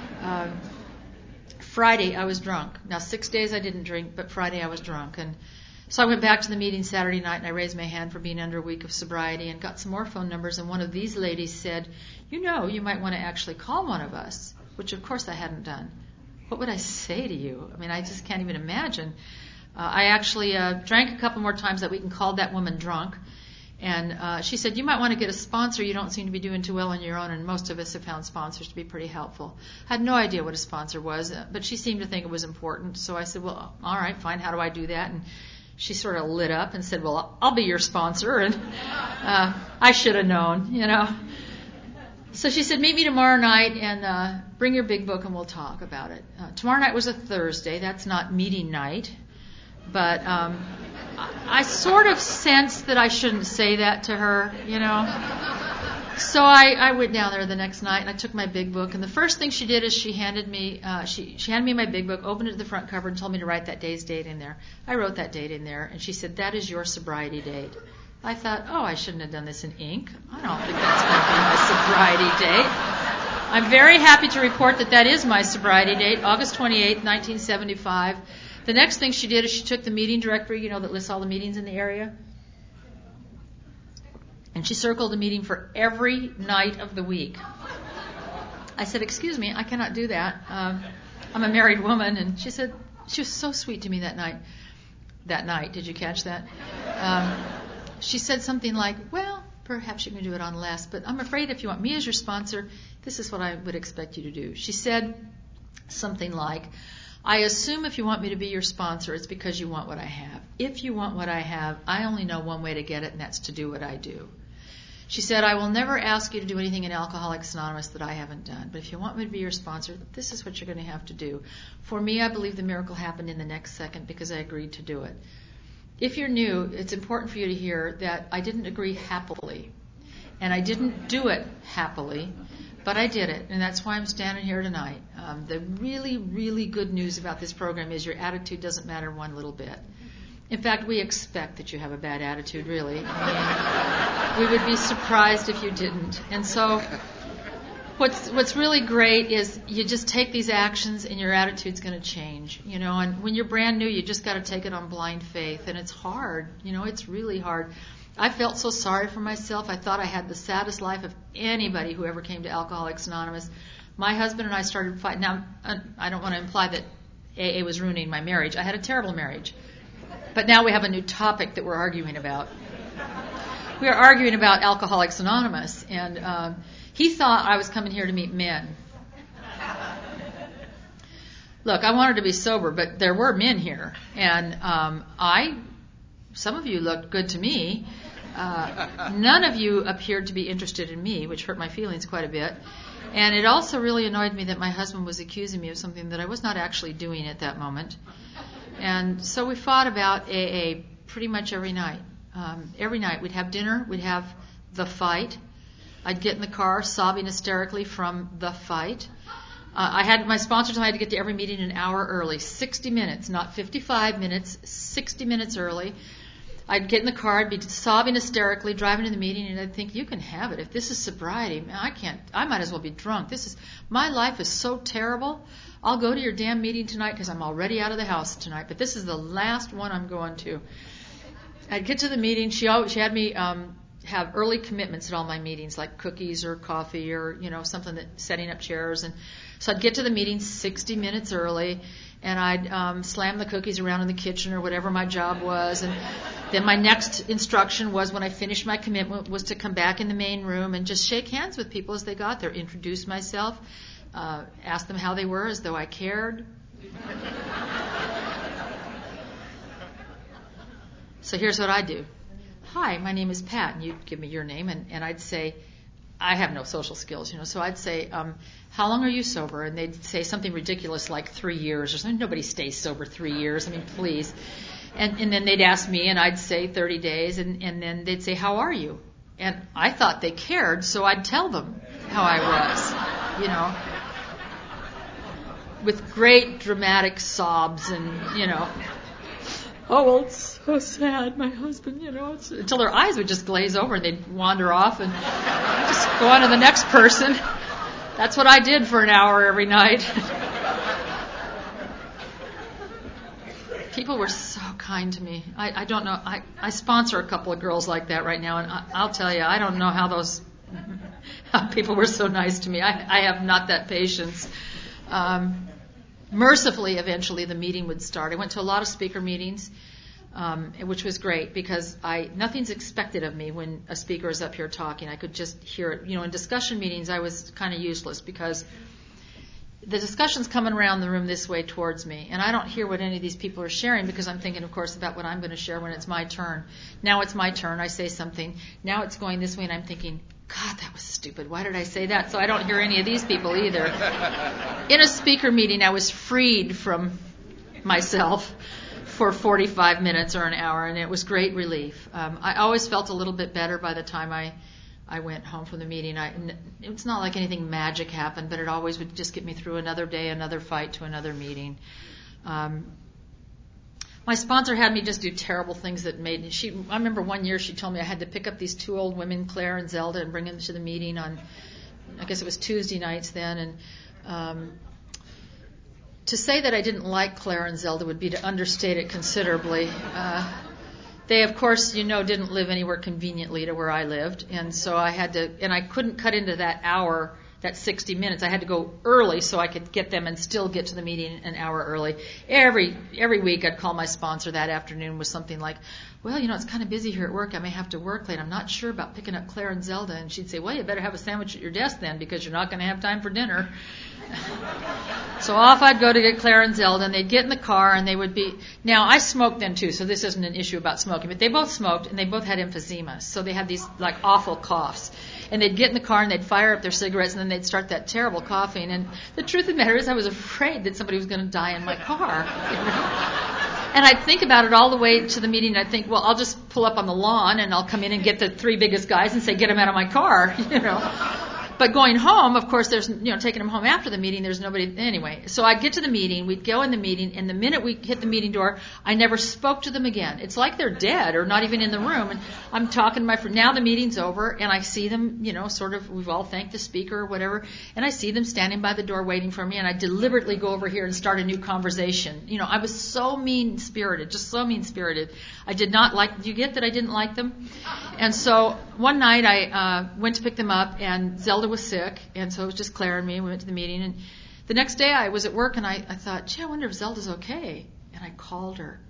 [SPEAKER 1] Friday I was drunk. Now 6 days I didn't drink, but Friday I was drunk. And so I went back to the meeting Saturday night, and I raised my hand for being under a week of sobriety and got some more phone numbers. And one of these ladies said, you might want to actually call one of us, which of course I hadn't done. What would I say to you? I mean, I just can't even imagine. I actually drank a couple more times that week and called that woman drunk. And she said, you might want to get a sponsor. You don't seem to be doing too well on your own, and most of us have found sponsors to be pretty helpful. I had no idea what a sponsor was, but she seemed to think it was important. So I said, well, all right, fine. How do I do that? And she sort of lit up and said, well, I'll be your sponsor. And I should have known, So she said, meet me tomorrow night and bring your big book and we'll talk about it. Tomorrow night was a Thursday. That's not meeting night. But I sort of sensed that I shouldn't say that to her, So I went down there the next night and I took my big book. And the first thing she did is she handed me my big book, opened it to the front cover, and told me to write that day's date in there. I wrote that date in there, and she said, that is your sobriety date. I thought, I shouldn't have done this in ink. I don't think that's going to be my sobriety date. I'm very happy to report that is my sobriety date, August 28th, 1975. The next thing she did is she took the meeting directory, that lists all the meetings in the area, and she circled a meeting for every night of the week. I said, excuse me, I cannot do that. I'm a married woman. And she said, she was so sweet to me that night. That night, did you catch that? She said something like, well, perhaps you can do it on less, but I'm afraid if you want me as your sponsor, this is what I would expect you to do. She said something like, I assume if you want me to be your sponsor, it's because you want what I have. If you want what I have, I only know one way to get it, and that's to do what I do. She said, I will never ask you to do anything in Alcoholics Anonymous that I haven't done, but if you want me to be your sponsor, this is what you're going to have to do. For me, I believe the miracle happened in the next second because I agreed to do it. If you're new, it's important for you to hear that I didn't agree happily, and I didn't do it happily, but I did it, and that's why I'm standing here tonight. The really, really good news about this program is your attitude doesn't matter one little bit. In fact, we expect that you have a bad attitude, really. We would be surprised if you didn't. And so what's really great is you just take these actions and your attitude's going to change. And when you're brand new, you just got to take it on blind faith. And it's hard. It's really hard. I felt so sorry for myself. I thought I had the saddest life of anybody who ever came to Alcoholics Anonymous. My husband and I started fighting. Now, I don't want to imply that AA was ruining my marriage. I had a terrible marriage. But now we have a new topic that we're arguing about. We are arguing about Alcoholics Anonymous. And He thought I was coming here to meet men. Look, I wanted to be sober, but there were men here, and some of you looked good to me. None of you appeared to be interested in me, which hurt my feelings quite a bit. And it also really annoyed me that my husband was accusing me of something that I was not actually doing at that moment. And so we fought about AA pretty much every night. Every night we'd have dinner, we'd have the fight. I'd get in the car sobbing hysterically from the fight. My sponsor told me I had to get to every meeting an hour early, 60 minutes, not 55 minutes, 60 minutes early. I'd get in the car, I'd be sobbing hysterically, driving to the meeting, and I'd think, you can have it. If this is sobriety, man, I might as well be drunk. My life is so terrible. I'll go to your damn meeting tonight because I'm already out of the house tonight, but this is the last one I'm going to. I'd get to the meeting. She had me have early commitments at all my meetings, like cookies or coffee or, something setting up chairs. And so I'd get to the meeting 60 minutes early, and I'd slam the cookies around in the kitchen or whatever my job was. And then my next instruction was, when I finished my commitment, was to come back in the main room and just shake hands with people as they got there, introduce myself, ask them how they were as though I cared. So here's what I do. Hi, my name is Pat, and you'd give me your name, and I'd say, I have no social skills, so I'd say, how long are you sober? And they'd say something ridiculous like 3 years or something. Nobody stays sober 3 years. I mean, please. And then they'd ask me, and I'd say 30 days, and then they'd say, how are you? And I thought they cared, so I'd tell them how I was, with great dramatic sobs and, oh, well, it's so sad, my husband, until their eyes would just glaze over and they'd wander off and just go on to the next person. That's what I did for an hour every night. People were so kind to me. I don't know. I sponsor a couple of girls like that right now, and I'll tell you, I don't know how people were so nice to me. I have not that patience. Mercifully, eventually, the meeting would start. I went to a lot of speaker meetings, which was great because nothing's expected of me when a speaker is up here talking. I could just hear it. In discussion meetings, I was kind of useless because the discussion's coming around the room this way towards me, and I don't hear what any of these people are sharing because I'm thinking, of course, about what I'm going to share when it's my turn. Now it's my turn. I say something. Now it's going this way, and I'm thinking, God, that was stupid. Why did I say that? So I don't hear any of these people either. In a speaker meeting, I was freed from myself for 45 minutes or an hour, and it was great relief. I always felt a little bit better by the time I went home from the meeting. It's not like anything magic happened, but it always would just get me through another day, another fight to another meeting. My sponsor had me just do terrible things that made me. I remember one year she told me I had to pick up these two old women, Claire and Zelda, and bring them to the meeting on, I guess it was Tuesday nights then. And to say that I didn't like Claire and Zelda would be to understate it considerably. They, of course, didn't live anywhere conveniently to where I lived, and so I had to, and I couldn't cut into that hour, that 60 minutes. I had to go early so I could get them and still get to the meeting an hour early. Every week I'd call my sponsor that afternoon with something like, well, it's kind of busy here at work. I may have to work late. I'm not sure about picking up Claire and Zelda. And she'd say, well, you better have a sandwich at your desk then because you're not going to have time for dinner. So off I'd go to get Claire and Zelda, and they'd get in the car, and they would be... Now, I smoked then, too, so this isn't an issue about smoking, but they both smoked, and they both had emphysema, so they had these, awful coughs. And they'd get in the car, and they'd fire up their cigarettes, and then they'd start that terrible coughing. And the truth of the matter is I was afraid that somebody was going to die in my car. And I'd think about it all the way to the meeting, and I'd think, well, I'll just pull up on the lawn, and I'll come in and get the three biggest guys and say, get them out of my car, But going home, of course, there's, taking them home after the meeting, there's nobody, anyway. So I'd get to the meeting, we'd go in the meeting, and the minute we hit the meeting door, I never spoke to them again. It's like they're dead or not even in the room. And I'm talking to my friend, now the meeting's over, and I see them, we've all thanked the speaker or whatever, and I see them standing by the door waiting for me, and I deliberately go over here and start a new conversation. I was so mean-spirited, just so mean-spirited. I did not like, do you get that I didn't like them? And so one night I went to pick them up, and Zelda was sick, and so it was just Claire and me. We went to the meeting, and the next day I was at work, and I thought, gee, I wonder if Zelda's okay. And I called her.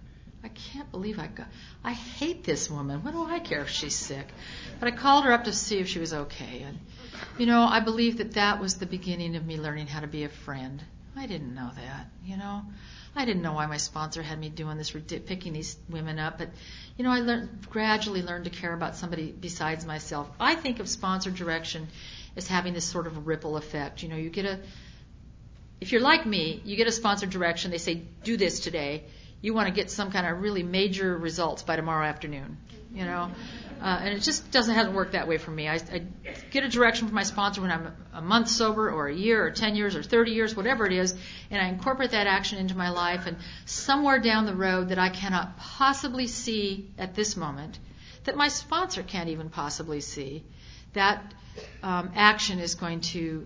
[SPEAKER 1] I can't believe I hate this woman. What do I care if she's sick? But I called her up to see if she was okay. And, I believe that was the beginning of me learning how to be a friend. I didn't know that, I didn't know why my sponsor had me doing this, picking these women up. But, I gradually learned to care about somebody besides myself. I think of sponsor direction as having this sort of ripple effect. If you're like me, you get a sponsor direction. They say, do this today. You want to get some kind of really major results by tomorrow afternoon, and it just hasn't worked that way for me. I get a direction from my sponsor when I'm a month sober or a year or 10 years or 30 years, whatever it is, and I incorporate that action into my life. And somewhere down the road that I cannot possibly see at this moment, that my sponsor can't even possibly see, that action is going to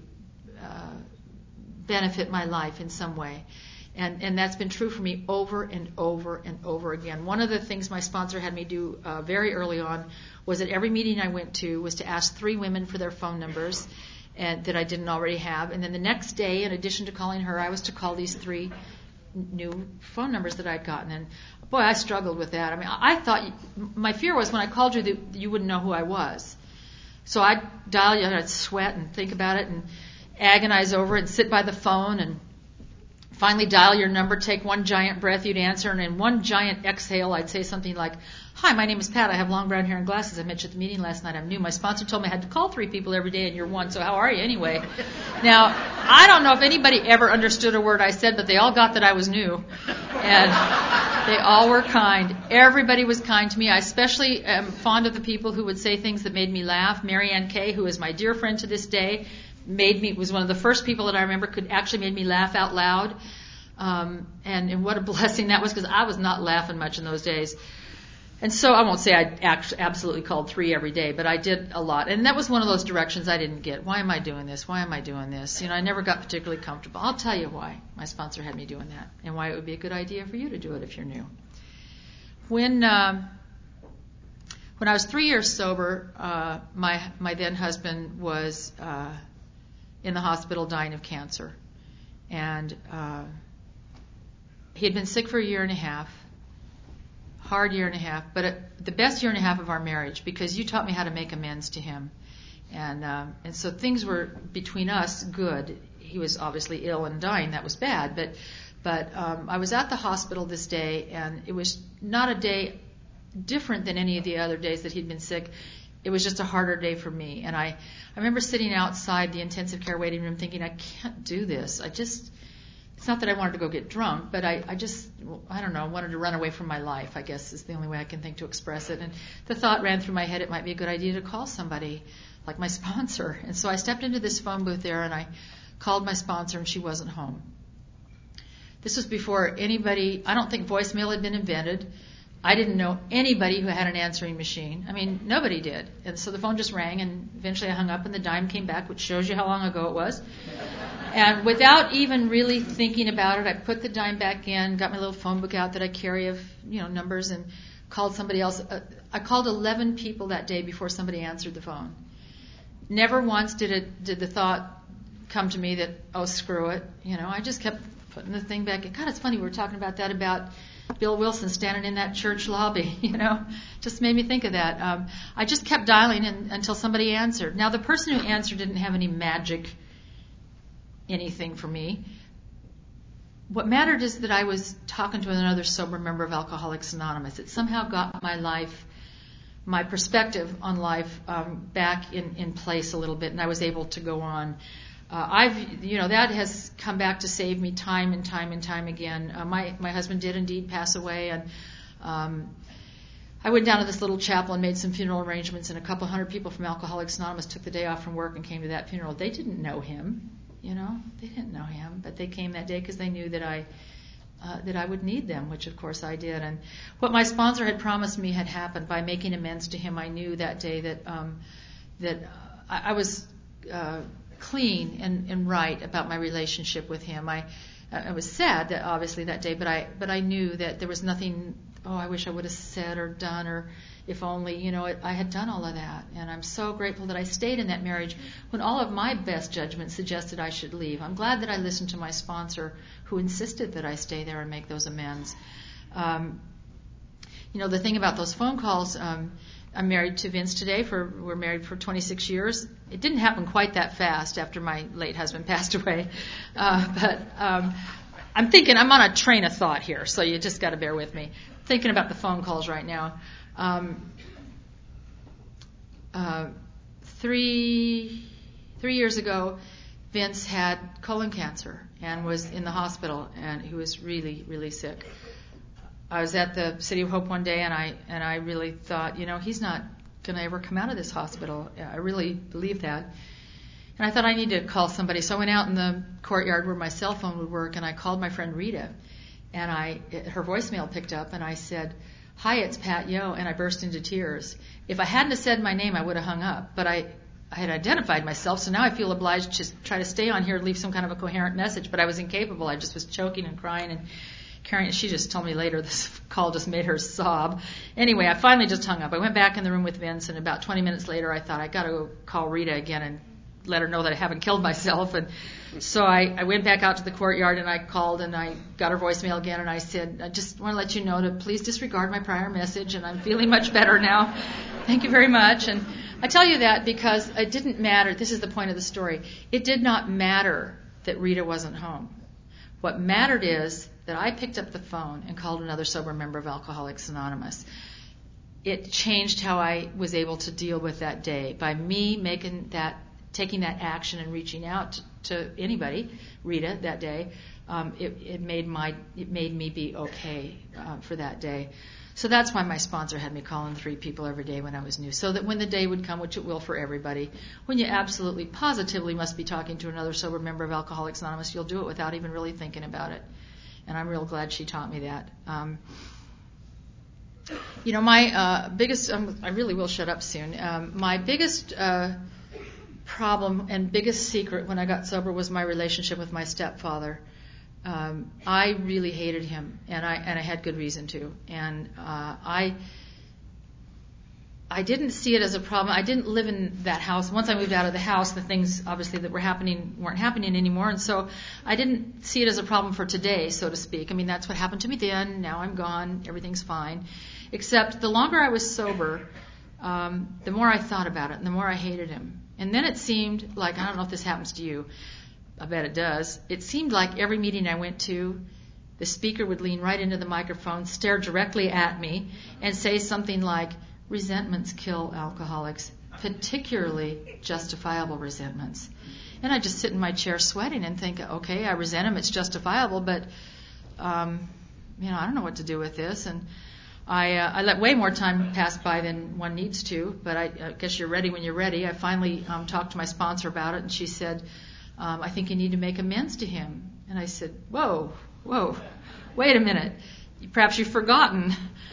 [SPEAKER 1] benefit my life in some way. And that's been true for me over and over and over again. One of the things my sponsor had me do very early on was at every meeting I went to was to ask 3 women for their phone numbers and that I didn't already have. And then the next day, in addition to calling her, I was to call these 3 new phone numbers that I'd gotten. And boy, I struggled with that. I mean, I thought, my fear was when I called you that you wouldn't know who I was. So I'd dial you, and I'd sweat and think about it and agonize over it and sit by the phone and finally dial your number, take one giant breath, you'd answer, and in one giant exhale, I'd say something like, "Hi, my name is Pat. I have long brown hair and glasses. I met you at the meeting last night. I'm new. My sponsor told me I had to call 3 people every day, and you're one, so how are you anyway?" Now, I don't know if anybody ever understood a word I said, but they all got that I was new, and they all were kind. Everybody was kind to me. I especially am fond of the people who would say things that made me laugh. Mary Ann Kay, who is my dear friend to this day, was one of the first people that I remember could actually made me laugh out loud. And what a blessing that was, because I was not laughing much in those days. And so I won't say I absolutely called 3 every day, but I did a lot. And that was one of those directions I didn't get. Why am I doing this? Why am I doing this? I never got particularly comfortable. I'll tell you why my sponsor had me doing that and why it would be a good idea for you to do it if you're new. When I was 3 years sober, my then husband was in the hospital dying of cancer. And he had been sick for a year and a half, hard year and a half, but the best year and a half of our marriage, because you taught me how to make amends to him. And so things were, between us, good. He was obviously ill and dying. That was bad. But I was at the hospital this day, and it was not a day different than any of the other days that he'd been sick. It was just a harder day for me. And I remember sitting outside the intensive care waiting room thinking, I can't do this. It's not that I wanted to go get drunk, but I don't know, wanted to run away from my life, I guess is the only way I can think to express it. And the thought ran through my head, it might be a good idea to call somebody like my sponsor. And so I stepped into this phone booth there and I called my sponsor, and she wasn't home. This was before anybody, I don't think voicemail had been invented. I didn't know anybody who had an answering machine. I mean, nobody did. And so the phone just rang, and eventually I hung up, and the dime came back, which shows you how long ago it was. And without even really thinking about it, I put the dime back in, got my little phone book out that I carry of, numbers, and called somebody else. I called 11 people that day before somebody answered the phone. Never once did the thought come to me that, oh, screw it. I just kept putting the thing back in. God, it's funny, we were talking about that, about Bill Wilson standing in that church lobby, just made me think of that. I just kept dialing until somebody answered. Now, the person who answered didn't have any magic anything for me. What mattered is that I was talking to another sober member of Alcoholics Anonymous. It somehow got my life, my perspective on life back in place a little bit, and I was able to go on. That has come back to save me time and time and time again. My husband did indeed pass away, and I went down to this little chapel and made some funeral arrangements, and a couple hundred people from Alcoholics Anonymous took the day off from work and came to that funeral. They didn't know him, they didn't know him, but they came that day because they knew that I would need them, which of course I did. And what my sponsor had promised me had happened. By making amends to him, I knew that day that I was clean and right about my relationship with him. I was sad that obviously that day, but I knew that there was nothing, I wish I would have said or done, or if only, I had done all of that. And I'm so grateful that I stayed in that marriage when all of my best judgment suggested I should leave. I'm glad that I listened to my sponsor, who insisted that I stay there and make those amends. The thing about those phone calls, I'm married to Vince today. We're married for 26 years. It didn't happen quite that fast after my late husband passed away. But I'm thinking, I'm on a train of thought here, so you just got to bear with me. Thinking about the phone calls right now. 3 years ago, Vince had colon cancer and was in the hospital, and he was really, really sick. I was at the City of Hope one day, and I really thought, he's not going to ever come out of this hospital. I really believe that. And I thought I need to call somebody. So I went out in the courtyard where my cell phone would work, and I called my friend Rita. And her voicemail picked up, and I said, "Hi, it's Pat Yo," and I burst into tears. If I hadn't have said my name, I would have hung up. But I had identified myself, so now I feel obliged to try to stay on here and leave some kind of a coherent message. But I was incapable. I just was choking and crying and carrying. She just told me later this call just made her sob. Anyway, I finally just hung up. I went back in the room with Vince, and about 20 minutes later, I thought I got to go call Rita again and let her know that I haven't killed myself. And so I went back out to the courtyard, and I called, and I got her voicemail again, and I said, "I just want to let you know to please disregard my prior message, and I'm feeling much better now. Thank you very much." And I tell you that because it didn't matter. This is the point of the story. It did not matter that Rita wasn't home. What mattered is that I picked up the phone and called another sober member of Alcoholics Anonymous. It changed how I was able to deal with that day. By me taking that action and reaching out to anybody, Rita, that day, it made me be okay for that day. So that's why my sponsor had me calling 3 people every day when I was new, so that when the day would come, which it will for everybody, when you absolutely positively must be talking to another sober member of Alcoholics Anonymous, you'll do it without even really thinking about it. And I'm real glad she taught me that. My biggest, I really will shut up soon. My biggest problem and biggest secret when I got sober was my relationship with my stepfather. I really hated him, and I had good reason to. And I didn't see it as a problem. I didn't live in that house. Once I moved out of the house, the things obviously that were happening weren't happening anymore, and so I didn't see it as a problem for today, so to speak. I mean, that's what happened to me then. Now I'm gone. Everything's fine. Except the longer I was sober, the more I thought about it, and the more I hated him. And then it seemed like, I don't know if this happens to you, I bet it does. It seemed like every meeting I went to, the speaker would lean right into the microphone, stare directly at me, and say something like, "Resentments kill alcoholics, particularly justifiable resentments." And I just sit in my chair sweating and think, okay, I resent him, it's justifiable, but I don't know what to do with this. And I let way more time pass by than one needs to, but I guess you're ready when you're ready. I finally talked to my sponsor about it, and she said, "I think you need to make amends to him." And I said, whoa, wait a minute. Perhaps you've forgotten.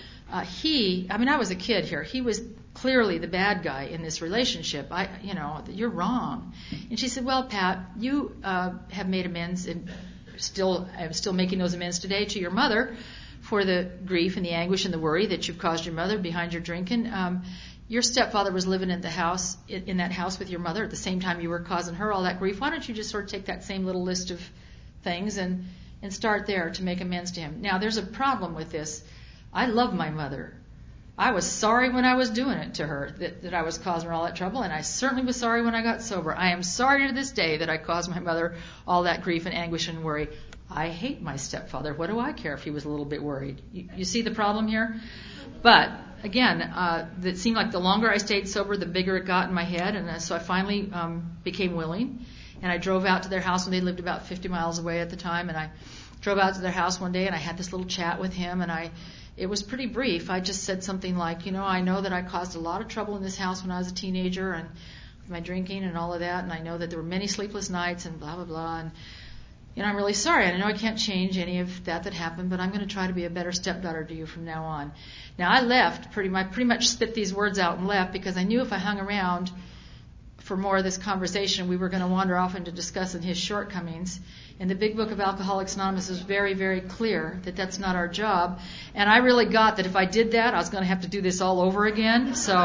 [SPEAKER 1] I was a kid here. He was clearly the bad guy in this relationship. You're wrong. And she said, "Well, Pat, you have made amends, and I'm still making those amends today to your mother for the grief and the anguish and the worry that you've caused your mother behind your drinking. Your stepfather was living in that house with your mother at the same time you were causing her all that grief. Why don't you just sort of take that same little list of things and start there to make amends to him?" Now, there's a problem with this. I love my mother. I was sorry when I was doing it to her, that I was causing her all that trouble, and I certainly was sorry when I got sober. I am sorry to this day that I caused my mother all that grief and anguish and worry. I hate my stepfather. What do I care if he was a little bit worried? You see the problem here? But, again, it seemed like the longer I stayed sober, the bigger it got in my head, and so I finally became willing, and I drove out to their house, and they lived about 50 miles away at the time, and I drove out to their house one day, and I had this little chat with him, and it was pretty brief. I just said something like, I know that I caused a lot of trouble in this house when I was a teenager and with my drinking and all of that, and I know that there were many sleepless nights and blah, blah, blah, and I'm really sorry. I know I can't change any of that happened, but I'm going to try to be a better stepdaughter to you from now on. Now, I left, pretty much spit these words out and left, because I knew if I hung around for more of this conversation, we were going to wander off into discussing his shortcomings. And the Big Book of Alcoholics Anonymous is very, very clear that that's not our job. And I really got that if I did that, I was going to have to do this all over again. So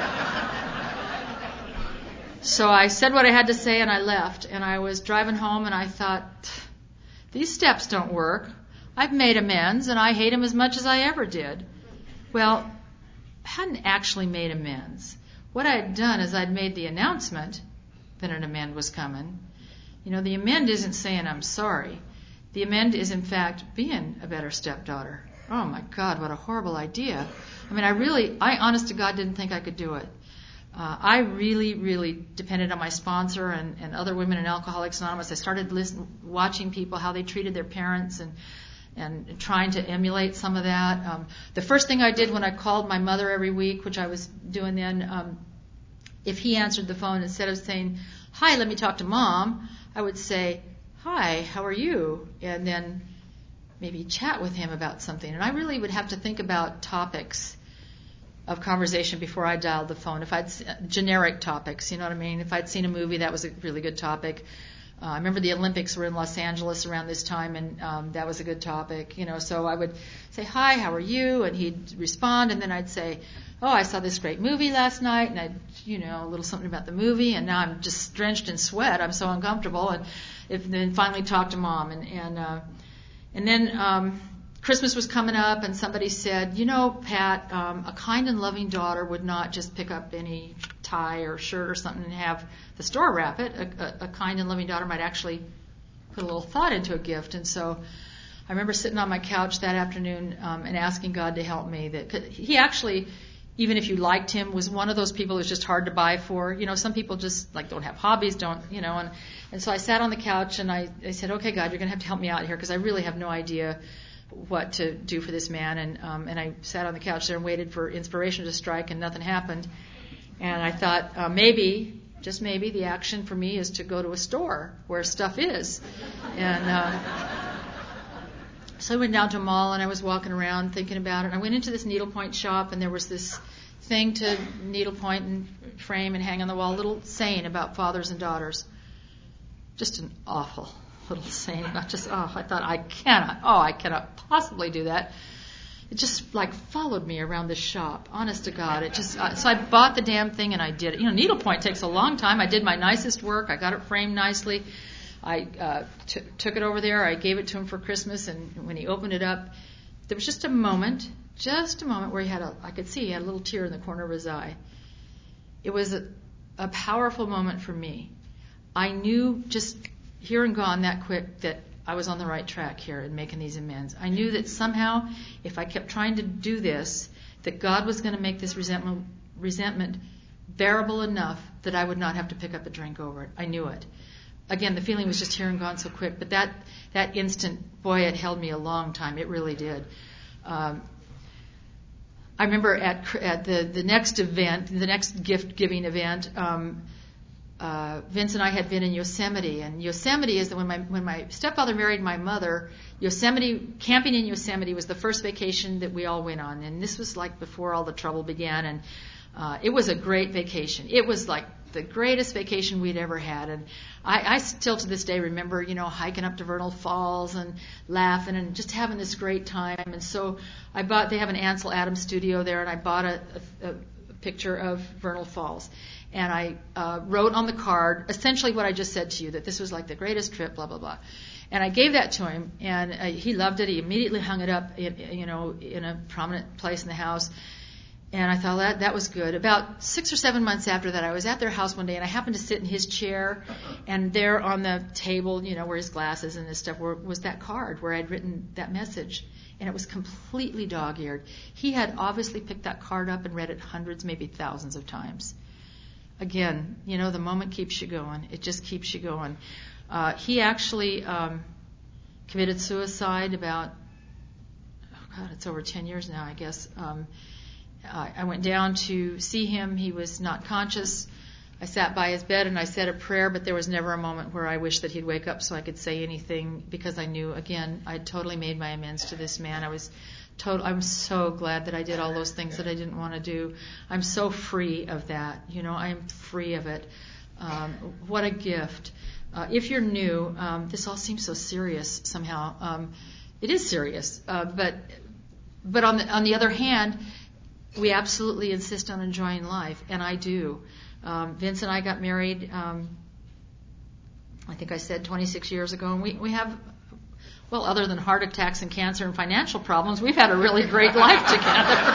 [SPEAKER 1] I said what I had to say, and I left. And I was driving home, and I thought, these steps don't work. I've made amends, and I hate him as much as I ever did. Well, I hadn't actually made amends. What I had done is I'd made the announcement that an amend was coming. The amend isn't saying I'm sorry. The amend is, in fact, being a better stepdaughter. Oh, my God, what a horrible idea. I honest to God, didn't think I could do it. I really, really depended on my sponsor and other women in Alcoholics Anonymous. I started watching people, how they treated their parents and trying to emulate some of that. The first thing I did when I called my mother every week, which I was doing then, if he answered the phone, instead of saying, "Hi, let me talk to Mom," I would say, "Hi, how are you?" And then maybe chat with him about something. And I really would have to think about topics of conversation before I dialed the phone. If I'd generic topics, you know what I mean? If I'd seen a movie, that was a really good topic. I remember the Olympics were in Los Angeles around this time, and that was a good topic. So I would say, "Hi, how are you?" And he'd respond, and then I'd say, "Oh, I saw this great movie last night," and I'd, a little something about the movie, and now I'm just drenched in sweat. I'm so uncomfortable, and then finally talk to Mom, and then Christmas was coming up, and somebody said, "Pat, a kind and loving daughter would not just pick up any tie or shirt or something and have the store wrap it. A kind and loving daughter might actually put a little thought into a gift." And so I remember sitting on my couch that afternoon and asking God to help me. That he actually, even if you liked him, was one of those people who's just hard to buy for. Some people just don't have hobbies, and so I sat on the couch and I said, "Okay, God, you're going to have to help me out here because I really have no idea what to do for this man." And I sat on the couch there and waited for inspiration to strike, and nothing happened. And I thought, maybe, just maybe, the action for me is to go to a store where stuff is. And so I went down to a mall, and I was walking around thinking about it. I went into this needlepoint shop, and there was this thing to needlepoint and frame and hang on the wall, a little saying about fathers and daughters. Just an awful little saying. I thought, I cannot possibly do that. It just followed me around the shop. Honest to God, it just. So I bought the damn thing and I did it. Needlepoint takes a long time. I did my nicest work. I got it framed nicely. I took it over there. I gave it to him for Christmas, and when he opened it up, there was just a moment where I could see he had a little tear in the corner of his eye. It was a powerful moment for me. I knew just here and gone that quick that I was on the right track here in making these amends. I knew that somehow, if I kept trying to do this, that God was going to make this resentment bearable enough that I would not have to pick up a drink over it. I knew it. Again, the feeling was just here and gone so quick, but that instant, boy, it held me a long time. It really did. I remember at the next event, the next gift-giving event, Vince and I had been in Yosemite, and Yosemite is when my stepfather married my mother. Camping in Yosemite was the first vacation that we all went on, and this was before all the trouble began, and it was a great vacation. It was the greatest vacation we'd ever had, and I still to this day remember, hiking up to Vernal Falls and laughing and just having this great time. And so they have an Ansel Adams studio there, and I bought a picture of Vernal Falls. And I wrote on the card essentially what I just said to you, that this was the greatest trip, blah, blah, blah. And I gave that to him, and he loved it. He immediately hung it up, in a prominent place in the house. And I thought that was good. About 6 or 7 months after that, I was at their house one day, and I happened to sit in his chair, and there on the table, where his glasses and his stuff were, was that card where I'd written that message. And it was completely dog-eared. He had obviously picked that card up and read it hundreds, maybe thousands of times. Again, the moment keeps you going. It just keeps you going. He actually committed suicide about, it's over 10 years now, I guess. I went down to see him. He was not conscious. I sat by his bed and I said a prayer, but there was never a moment where I wished that he'd wake up so I could say anything, because I knew, again, I'd totally made my amends to this man. I'm so glad that I did all those things that I didn't want to do. I'm so free of that. I am free of it. What a gift. If you're new, this all seems so serious somehow. It is serious. But on the other hand, we absolutely insist on enjoying life, and I do. Vince and I got married, I think I said 26 years ago, and we have Well, other than heart attacks and cancer and financial problems, we've had a really great life together.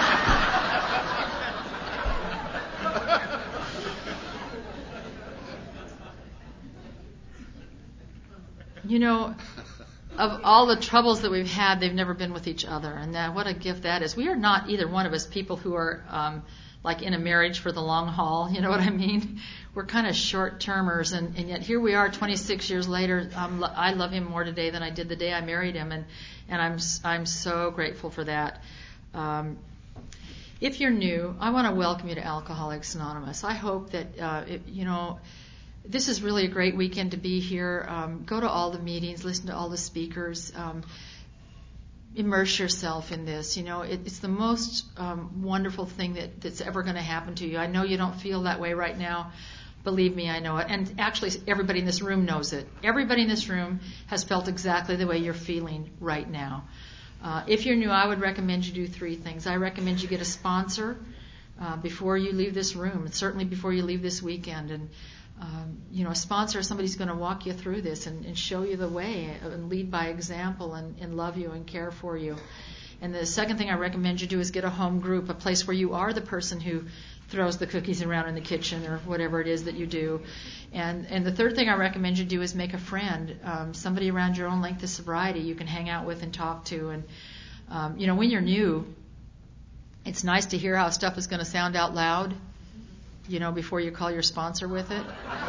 [SPEAKER 1] You know, of all the troubles that we've had, they've never been with each other. And what a gift that is. We are not, either one of us, people who are like in a marriage for the long haul. You know what I mean? We're kind of short-termers. And yet here we are 26 years later. I love him more today than I did the day I married him. And I'm so grateful for that. If you're new, I want to welcome you to Alcoholics Anonymous. I hope that, this is really a great weekend to be here. Go to all the meetings, listen to all the speakers, immerse yourself in this. You know, it's the most wonderful thing that's ever going to happen to you. I know you don't feel that way right now. Believe me, I know it. And actually, everybody in this room knows it. Everybody in this room has felt exactly the way you're feeling right now. If you're new, I would recommend you do 3 things. I recommend you get a sponsor before you leave this room, and certainly before you leave this weekend. And a sponsor is somebody who's going to walk you through this and show you the way and lead by example and love you and care for you. And the second thing I recommend you do is get a home group, a place where you are the person who throws the cookies around in the kitchen or whatever it is that you do. And the third thing I recommend you do is make a friend, somebody around your own length of sobriety you can hang out with and talk to. And, when you're new, it's nice to hear how stuff is going to sound out loud, before you call your sponsor with it.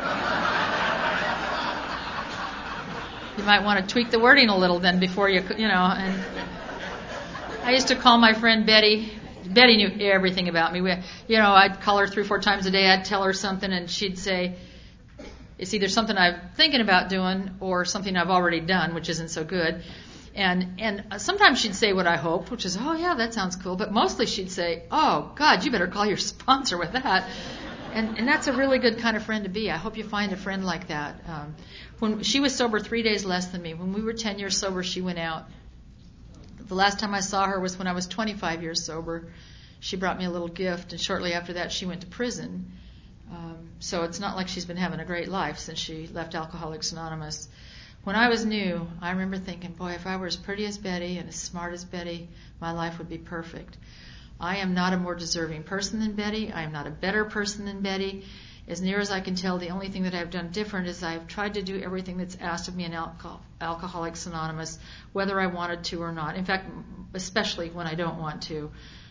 [SPEAKER 1] You might want to tweak the wording a little then before and I used to call my friend Betty. Betty knew everything about me. I'd call her 3 or 4 times a day. I'd tell her something and she'd say, it's either something I'm thinking about doing or something I've already done, which isn't so good. And sometimes she'd say what I hoped, which is, oh yeah, that sounds cool. But mostly she'd say, oh God, you better call your sponsor with that. And that's a really good kind of friend to be. I hope you find a friend like that. When she was sober 3 days less than me, when we were 10 years sober, she went out. The last time I saw her was when I was 25 years sober. She brought me a little gift, and shortly after that she went to prison. So it's not like she's been having a great life since she left Alcoholics Anonymous. When I was new, I remember thinking, boy, if I were as pretty as Betty and as smart as Betty, my life would be perfect. I am not a more deserving person than Betty. I am not a better person than Betty. As near as I can tell, the only thing that I've done different is I've tried to do everything that's asked of me in Alcoholics Anonymous, whether I wanted to or not. In fact, especially when I don't want to.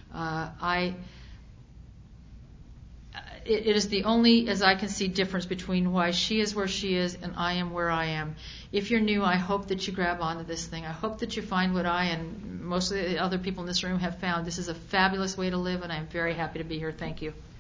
[SPEAKER 1] It is the only, as I can see, difference between why she is where she is and I am where I am. If you're new, I hope that you grab onto this thing. I hope that you find what I and most of the other people in this room have found. This is a fabulous way to live, and I'm very happy to be here. Thank you.